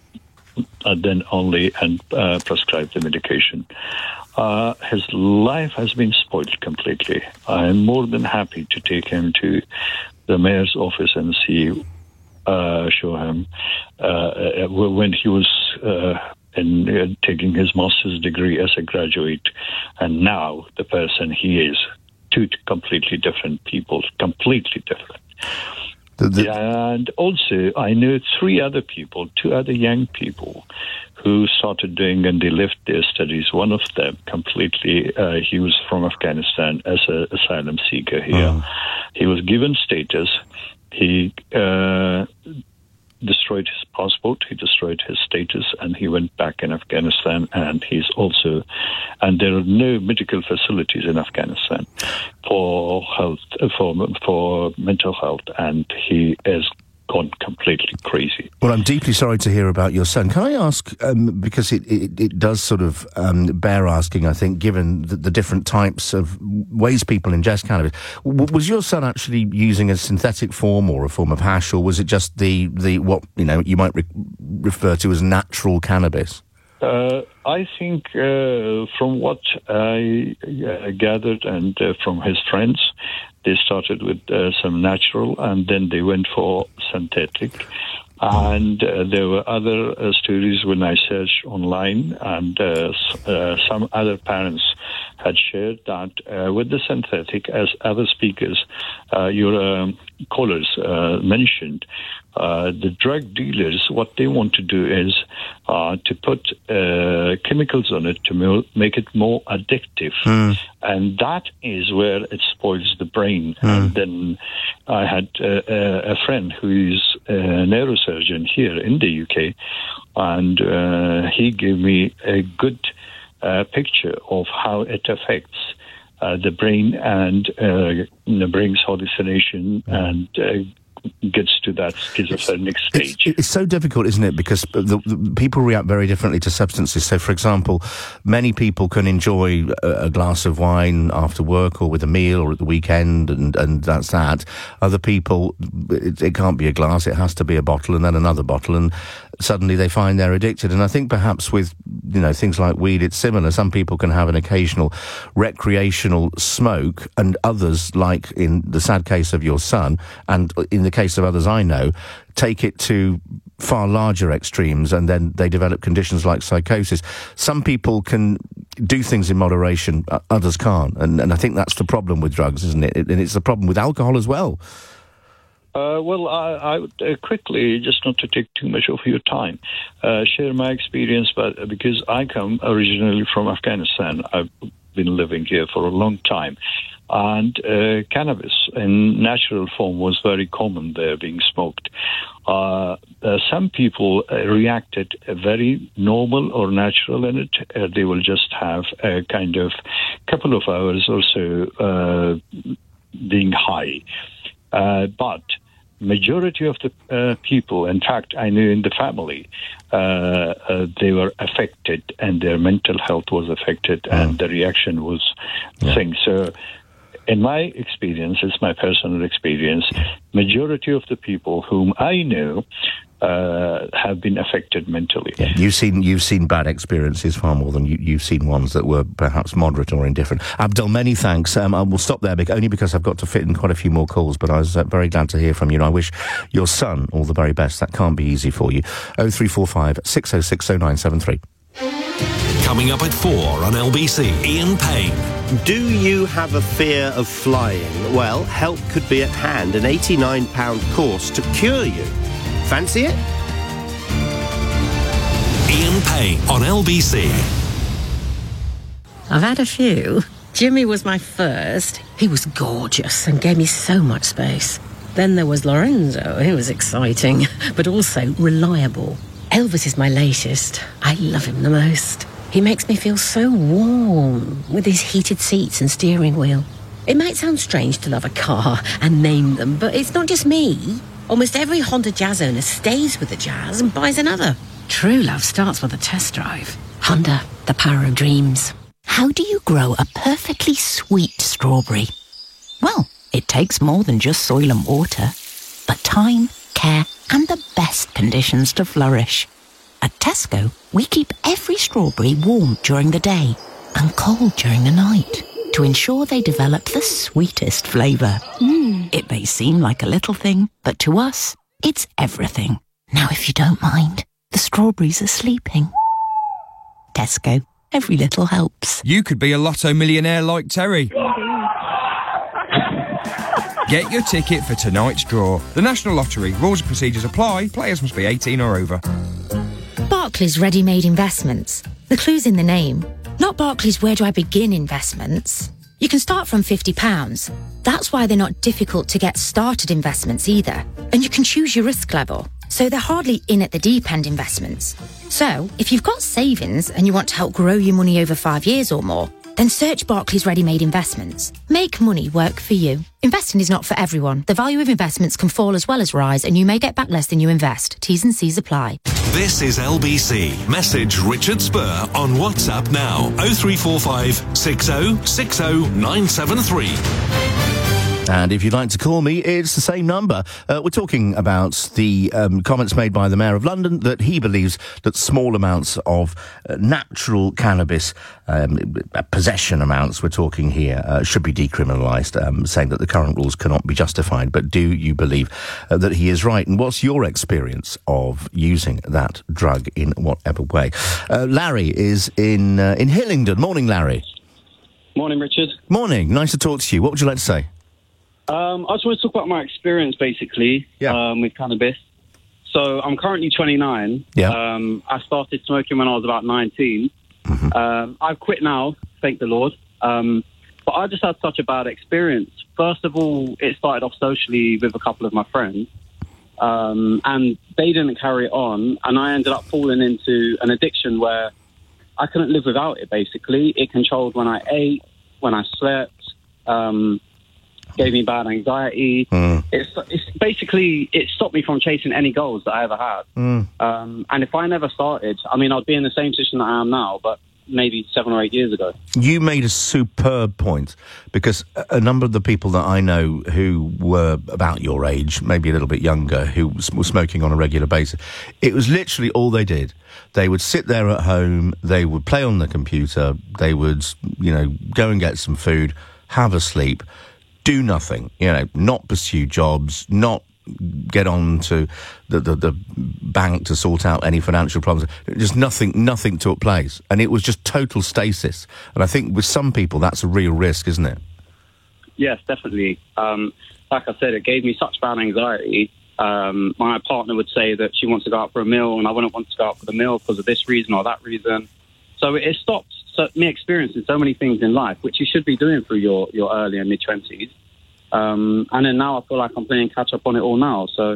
and then only and uh, prescribed the medication. Uh, his life has been spoiled completely. I am more than happy to take him to the mayor's office and see, uh, show him uh, when he was uh, in uh, taking his master's degree as a graduate, and now the person he is. Two completely different people, completely different. The, the... And also, I know three other people, two other young people, who started doing, and they left their studies. One of them completely, uh, he was from Afghanistan as an asylum seeker here. Oh. He was given status. He uh, destroyed his passport, he destroyed his status, and he went back in Afghanistan. And he's also, and there are no medical facilities in Afghanistan for health, for for mental health, and he is gone completely crazy. Well, I'm deeply sorry to hear about your son. Can I ask, um, because it, it, it does sort of um, bear asking, I think, given the, the different types of ways people ingest cannabis, w- was your son actually using a synthetic form or a form of hash, or was it just the, the what, you know, you might re- refer to as natural cannabis? Uh, I think uh, from what I uh, gathered and uh, from his friends, they started with uh, some natural and then they went for synthetic. And uh, there were other uh, stories when I searched online, and uh, uh, some other parents had shared that uh, with the synthetic, as other speakers, uh, your um, callers uh, mentioned, uh, the drug dealers, what they want to do is uh, to put uh, chemicals on it to mo- make it more addictive. Mm. And that is where it spoils the brain. Mm. And then I had uh, a friend who is a neurosurgeon here in the U K, and uh, he gave me a good uh, picture of how it affects uh, the brain and uh, brings hallucination mm. and uh, gets to that schizophrenic stage. It's, it's so difficult, isn't it? Because the, the people react very differently to substances. So, for example, many people can enjoy a, a glass of wine after work or with a meal or at the weekend, and, and that's that. Other people, it, it can't be a glass, it has to be a bottle and then another bottle, and suddenly they find they're addicted. And I think perhaps with, you know, things like weed, it's similar. Some people can have an occasional recreational smoke, and others, like in the sad case of your son, and in the case of others I know, take it to far larger extremes, and then they develop conditions like psychosis. Some people can do things in moderation, others can't, and, and I think that's the problem with drugs, isn't it? And it's the problem with alcohol as well. Uh, well, I, I would uh, quickly, just not to take too much of your time, uh, share my experience, but because I come originally from Afghanistan, I've been living here for a long time. And uh, cannabis in natural form was very common there, being smoked. Uh, uh, some people uh, reacted uh, very normal or natural in it. Uh, they will just have a kind of couple of hours or so uh, being high. Uh, but majority of the uh, people, in fact, I knew in the family, uh, uh, they were affected and their mental health was affected mm. and the reaction was yeah. thing. So in my experience, it's my personal experience, majority of the people whom I know uh, have been affected mentally. Yeah, you've seen you've seen bad experiences far more than you, you've seen ones that were perhaps moderate or indifferent. Abdul, many thanks. Um, I will stop there, only because I've got to fit in quite a few more calls, but I was uh, very glad to hear from you, and I wish your son all the very best. That can't be easy for you. oh three four five, six oh six, oh nine seven three. Coming up at four on L B C, Ian Payne. Do you have a fear of flying? Well, help could be at hand. An eighty-nine pound course to cure you. Fancy it? Ian Payne on L B C. I've had a few. Jimmy was my first. He was gorgeous and gave me so much space. Then there was Lorenzo. He was exciting, but also reliable. Elvis is my latest. I love him the most. He makes me feel so warm with his heated seats and steering wheel. It might sound strange to love a car and name them, but it's not just me. Almost every Honda Jazz owner stays with the Jazz and buys another. True love starts with a test drive. Honda, the power of dreams. How do you grow a perfectly sweet strawberry? Well, it takes more than just soil and water, but time, care, and the best conditions to flourish. At Tesco, we keep every strawberry warm during the day and cold during the night to ensure they develop the sweetest flavour. Mm. It may seem like a little thing, but to us, it's everything. Now, if you don't mind, the strawberries are sleeping. Tesco, every little helps. You could be a lotto millionaire like Terry. Get your ticket for tonight's draw. The National Lottery. Rules and procedures apply. Players must be eighteen or over. Barclays Ready-Made Investments. The clue's in the name. Not Barclays Where Do I Begin Investments. You can start from fifty pounds. That's why they're not difficult to get started investments either. And you can choose your risk level. So they're hardly in at the deep end investments. So if you've got savings and you want to help grow your money over five years or more, then search Barclays Ready-Made Investments. Make money work for you. Investing is not for everyone. The value of investments can fall as well as rise, and you may get back less than you invest. T's and C's apply. This is L B C. Message Richard Spur on WhatsApp now. oh three four five, six oh six oh, nine seven three. And if you'd like to call me, it's the same number. Uh, we're talking about the um, comments made by the Mayor of London that he believes that small amounts of uh, natural cannabis, um, possession amounts we're talking here, uh, should be decriminalised, um, saying that the current rules cannot be justified. But do you believe uh, that he is right? And what's your experience of using that drug in whatever way? Uh, Larry is in, uh, in Hillingdon. Morning, Larry. Morning, Richard. Morning. Nice to talk to you. What would you like to say? Um, I just want to talk about my experience, basically, yeah. um, with cannabis. So I'm currently twenty-nine. Yeah. Um, I started smoking when I was about nineteen. Mm-hmm. Um, I've quit now, thank the Lord. Um, but I just had such a bad experience. First of all, it started off socially with a couple of my friends. Um, and they didn't carry it on. And I ended up falling into an addiction where I couldn't live without it, basically. It controlled when I ate, when I slept. Um... gave me bad anxiety. Mm. It's, it's basically, it stopped me from chasing any goals that I ever had. Mm. Um, and if I never started, I mean, I'd be in the same position that I am now, but maybe seven or eight years ago. You made a superb point, because a number of the people that I know who were about your age, maybe a little bit younger, who were smoking on a regular basis, it was literally all they did. They would sit there at home, they would play on the computer, they would, you know, go and get some food, have a sleep, do nothing, you know, not pursue jobs, not get on to the, the, the bank to sort out any financial problems. Just nothing, nothing took place. And it was just total stasis. And I think with some people, that's a real risk, isn't it? Yes, definitely. Um, like I said, it gave me such bad anxiety. Um, my partner would say that she wants to go out for a meal and I wouldn't want to go out for the meal because of this reason or that reason. So it stopped so, me experiencing so many things in life, which you should be doing through your, your early and mid-twenties. Um, and then now I feel like I'm playing catch-up on it all now, so...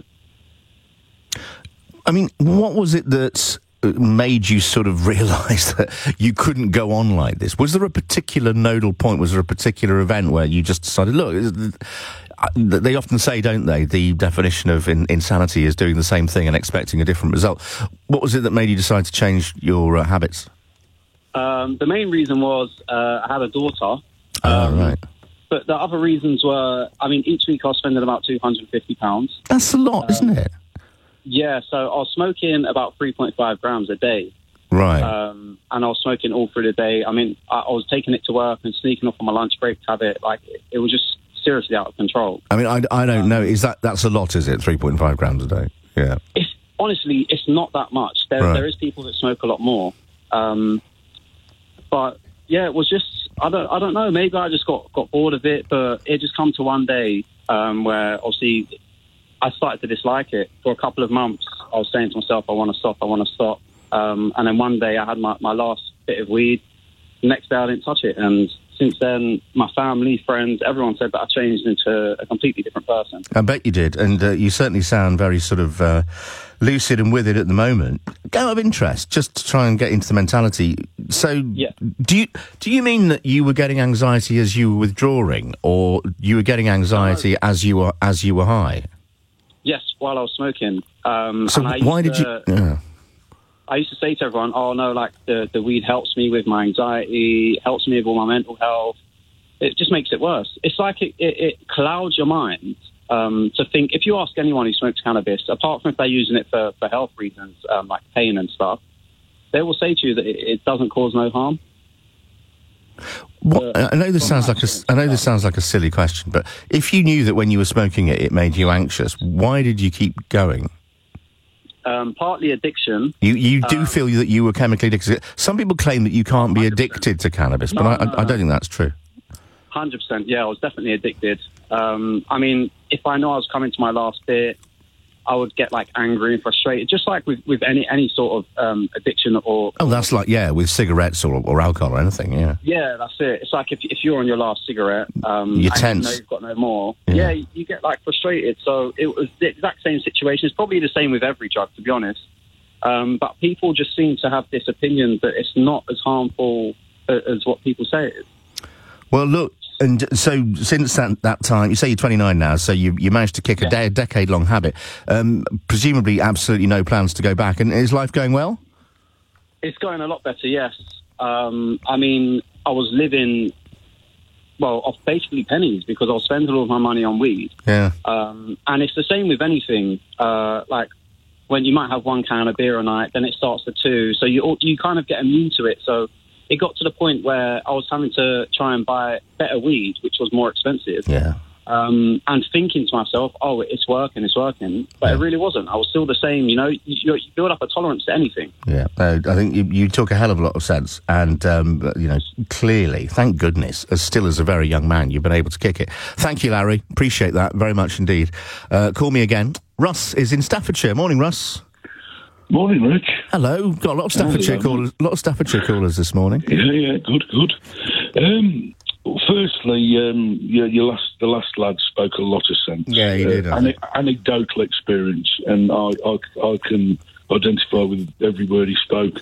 I mean, what was it that made you sort of realise that you couldn't go on like this? Was there a particular nodal point? Was there a particular event where you just decided, look... They often say, don't they, the definition of in, insanity is doing the same thing and expecting a different result. What was it that made you decide to change your uh, habits? Um, the main reason was uh, I had a daughter. Oh, um, right. But the other reasons were, I mean, each week I was spending about two hundred fifty pounds. That's a lot, um, isn't it? Yeah, so I was smoking about three point five grams a day. Right. Um, and I was smoking all through the day. I mean, I, I was taking it to work and sneaking off on my lunch break to have it. Like, it, it was just seriously out of control. I mean, I, I don't um, know. Is that, that's a lot, is it? three point five grams a day? Yeah. It's, honestly, it's not that much. There, right. there is people that smoke a lot more. Um, but, yeah, it was just... I don't, I don't know. Maybe I just got, got bored of it, but it just come to one day um, where obviously I started to dislike it. For a couple of months, I was saying to myself, I want to stop, I want to stop. Um, and then one day I had my, my last bit of weed. The next day I didn't touch it. And since then, my family, friends, everyone said that I changed into a completely different person. I bet you did. And uh, you certainly sound very sort of uh, lucid and with it at the moment. Out of interest, just to try and get into the mentality. So yeah. do you do you mean that you were getting anxiety as you were withdrawing, or you were getting anxiety no. as you were as you were high? Yes, while I was smoking. Um, so and why I did to, you... Yeah. I used to say to everyone, oh, no, like, the, the weed helps me with my anxiety, helps me with all my mental health. It just makes it worse. It's like it, it, it clouds your mind um, to think... If you ask anyone who smokes cannabis, apart from if they're using it for, for health reasons, um, like pain and stuff, they will say to you that it, it doesn't cause no harm. What, I know this sounds like a, I know this sounds like a silly question, but if you knew that when you were smoking it, it made you anxious, why did you keep going? Um, partly addiction. You you do um, feel that you were chemically addicted. Some people claim that you can't be addicted to cannabis, but no, I, no, I, I don't think that's true. one hundred percent, yeah, I was definitely addicted. Um, I mean, if I know I was coming to my last bit, I would get like angry and frustrated, just like with, with any any sort of um, addiction or. Oh, that's like yeah, with cigarettes or, or alcohol or anything. Yeah. Yeah, that's it. It's like if if you're on your last cigarette, um, you're and tense. you know you've got no more. Yeah. Yeah, you get like frustrated. So it was the exact same situation. It's probably the same with every drug, to be honest. Um, but people just seem to have this opinion that it's not as harmful as, as what people say it is. Well, look. And so, since that, that time, you say you're twenty-nine now, so you you managed to kick a, de- a decade-long habit. Um, presumably, absolutely no plans to go back. And is life going well? It's going a lot better, yes. Um, I mean, I was living, well, off basically pennies because I was spending all of my money on weed. Yeah. Um, and it's the same with anything. Uh, like, when you might have one can of beer a night, then it starts to two. So you you kind of get immune to it. So it got to the point where I was having to try and buy better weed, which was more expensive. Yeah. Um, and thinking to myself, oh, it's working, it's working. But yeah. It really wasn't. I was still the same, you know. You, you build up a tolerance to anything. Yeah, uh, I think you, you took a hell of a lot of sense. And, um, you know, clearly, thank goodness, as still as a very young man, you've been able to kick it. Thank you, Larry. Appreciate that very much indeed. Uh, call me again. Russ is in Staffordshire. Morning, Russ. Morning, Rich. Hello. Got a lot of Staffordshire callers. A lot of Staffordshire callers this morning. Yeah, yeah, good, good. Um, firstly, um, your, your last, the last lad spoke a lot of sense. Yeah, he uh, did. Ane- anecdotal experience, and I, I, I can identify with every word he spoke.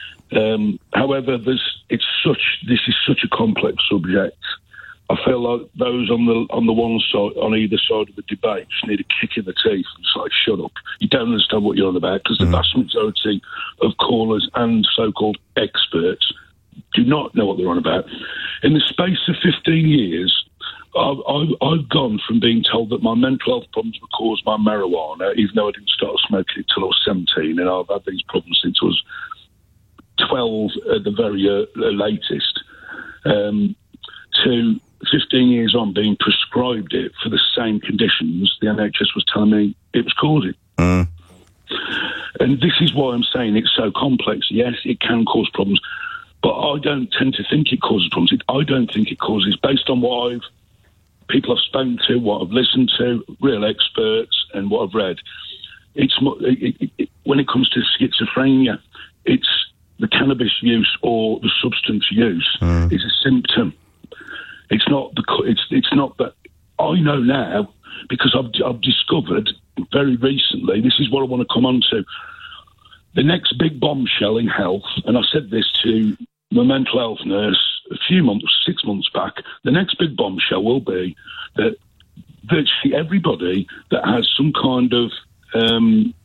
Um, however, there's it's such. This is such a complex subject. I feel like those on the on the one side, on either side of the debate, just need a kick in the teeth and say, "Shut up! You don't understand what you're on about." Because mm. the vast majority of callers and so-called experts do not know what they're on about. In the space of fifteen years, I've, I've, I've gone from being told that my mental health problems were caused by marijuana, even though I didn't start smoking it till I was seventeen, and I've had these problems since I was twelve at the very uh, latest. Um, to fifteen years on being prescribed it for the same conditions the N H S was telling me it was causing. Mm. And this is why I'm saying it's so complex. Yes, it can cause problems, but I don't tend to think it causes problems. It, I don't think it causes, based on what I've, people I've spoken to, what I've listened to, real experts, and what I've read. It's it, it, it, when it comes to schizophrenia, it's the cannabis use or the substance use mm. is a symptom. It's not the. It's it's not that. I know now because I've I've discovered very recently. This is what I want to come on to. The next big bombshell in health, and I said this to my mental health nurse a few months, six months back. The next big bombshell will be that virtually everybody that has some kind of um,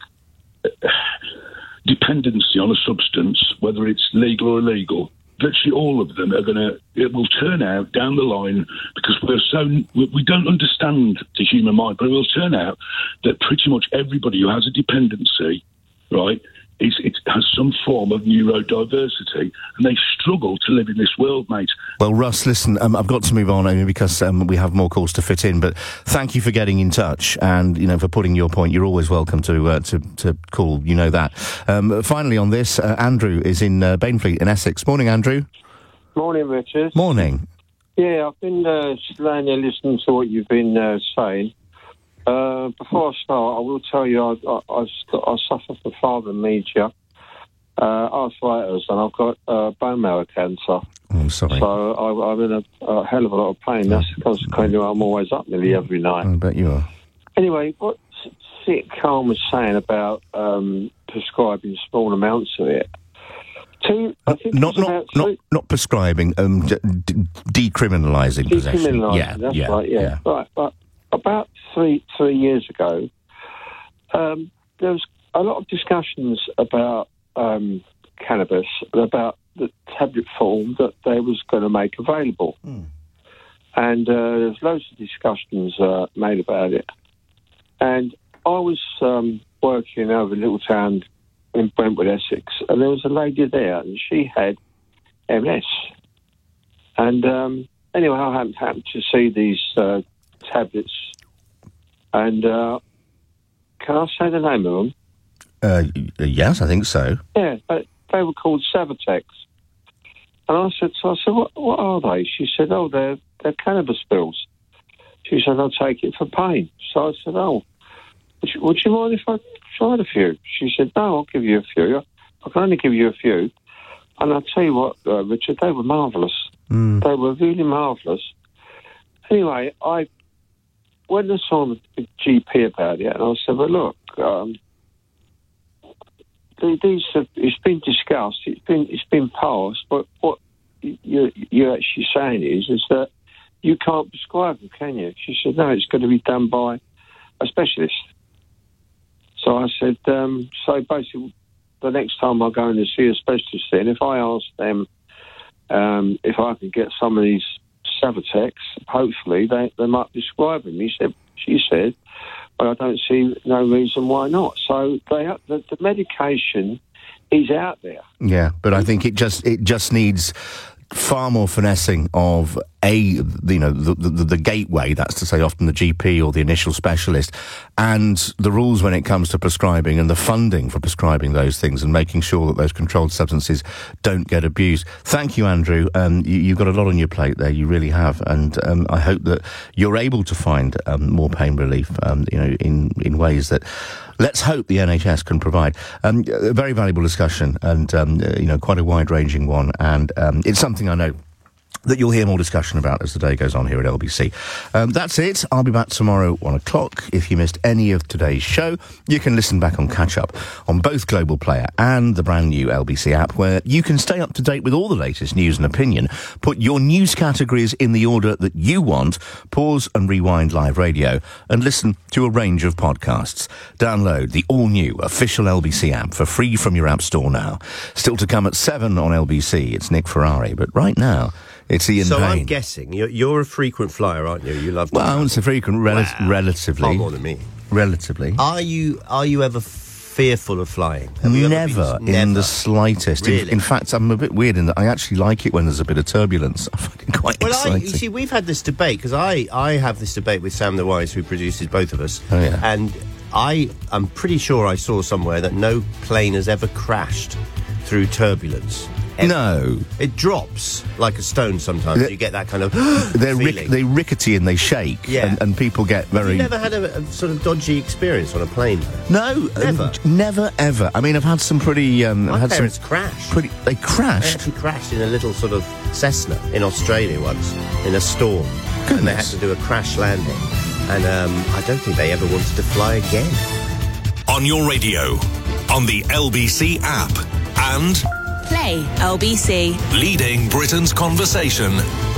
dependency on a substance, whether it's legal or illegal, virtually all of them are going to, it will turn out down the line, because we're so, we don't understand the human mind, but it will turn out that pretty much everybody who has a dependency, right, is, it has some form of neurodiversity, and they struggle to live in this world, mate. Well, Russ, listen, um, I've got to move on only because um, we have more calls to fit in, but thank you for getting in touch and, you know, for putting your point. You're always welcome to uh, to, to call, you know that. Um, finally on this, uh, Andrew is in uh, Bainfleet in Essex. Morning, Andrew. Morning, Richard. Morning. Yeah, I've been uh, sitting there listening to what you've been uh, saying. Uh, before I start, I will tell you I, I, I, I suffer from fibromyalgia, uh, arthritis, and I've got uh, bone marrow cancer. Oh, I'm sorry. So I, I'm in a, a hell of a lot of pain. That's consequently why I'm always up nearly every night. I bet you are. Anyway, what Sick Khan was saying about um, prescribing small amounts of it. Two, I think not not not not prescribing, um, d- d- decriminalising possession. Decriminalising, Yeah, that's yeah, right. Yeah, yeah. right. But about three three years ago, um, there was a lot of discussions about um, cannabis and about the tablet form that they was going to make available, mm. and uh, there's loads of discussions uh, made about it. And I was um, working over a little town in Brentwood, Essex, and there was a lady there, and she had M S. And um, anyway, I happened, happened to see these uh, tablets, and uh, can I say the name of them? Uh, yes, I think so. Yeah, they, they were called Savatex. And I said, so I said, what, what are they? She said, oh, they're, they're cannabis pills. She said, I'll take it for pain. So I said, oh. would you, would you mind if I tried a few? She said, no, I'll give you a few. I can only give you a few. And I'll tell you what, uh, Richard, they were marvellous. Mm. They were really marvellous. Anyway, I went and saw the G P about it, and I said, well, look, um, these have, it's been discussed, it's been it's been passed, but what you're, you're actually saying is, is that you can't prescribe them, can you? She said, no, it's got to be done by a specialist. So I said, um, so basically, the next time I go in to see a specialist, then if I ask them um, if I can get some of these Savatex, hopefully they, they might prescribe them. He said, she said, but I don't see no reason why not. So they have, the, the medication is out there. Yeah, but I think it just it just needs far more finessing of a you know the, the the gateway, that's to say often the G P or the initial specialist, and the rules when it comes to prescribing and the funding for prescribing those things and making sure that those controlled substances don't get abused. Thank you, Andrew. Um, you, you've got a lot on your plate there, you really have, and um, I hope that you're able to find um, more pain relief um, you know in in ways that let's hope the N H S can provide. Um, a very valuable discussion, and um, you know quite a wide-ranging one, and um, it's something I know that you'll hear more discussion about as the day goes on here at L B C. Um, that's it. I'll be back tomorrow at one o'clock. If you missed any of today's show, you can listen back on Catch Up on both Global Player and the brand new L B C app, where you can stay up to date with all the latest news and opinion, put your news categories in the order that you want, pause and rewind live radio, and listen to a range of podcasts. Download the all-new official L B C app for free from your app store now. Still to come at seven on L B C, it's Nick Ferrari, but right now, it's Ian so Payne. I'm guessing you're, you're a frequent flyer, aren't you? You love. Well, I wouldn't say frequent, rel- wow. relatively. Far more than me. Relatively. Are you Are you ever fearful of flying? Have you Never, ever been, in never? the slightest. Really? In, in fact, I'm a bit weird in that I actually like it when there's a bit of turbulence. I find it quite well, exciting. I, you see, we've had this debate because I, I have this debate with Sam the Wise, who produces both of us. Oh, yeah. And I am pretty sure I saw somewhere that no plane has ever crashed through turbulence. Ever. No. It drops like a stone sometimes. They're, you get that kind of they're, feeling. rick, they're rickety and they shake. Yeah. And, and people get very... Have you never had a, a sort of dodgy experience on a plane? No. Never? Um, never, ever. I mean, I've had some pretty... Um, My I've had parents some crashed. Pretty, they crashed? They actually crashed in a little sort of Cessna in Australia once, in a storm. Goodness. And they had to do a crash landing. And um, I don't think they ever wanted to fly again. On your radio, on the L B C app, and... Play L B C. Leading Britain's conversation.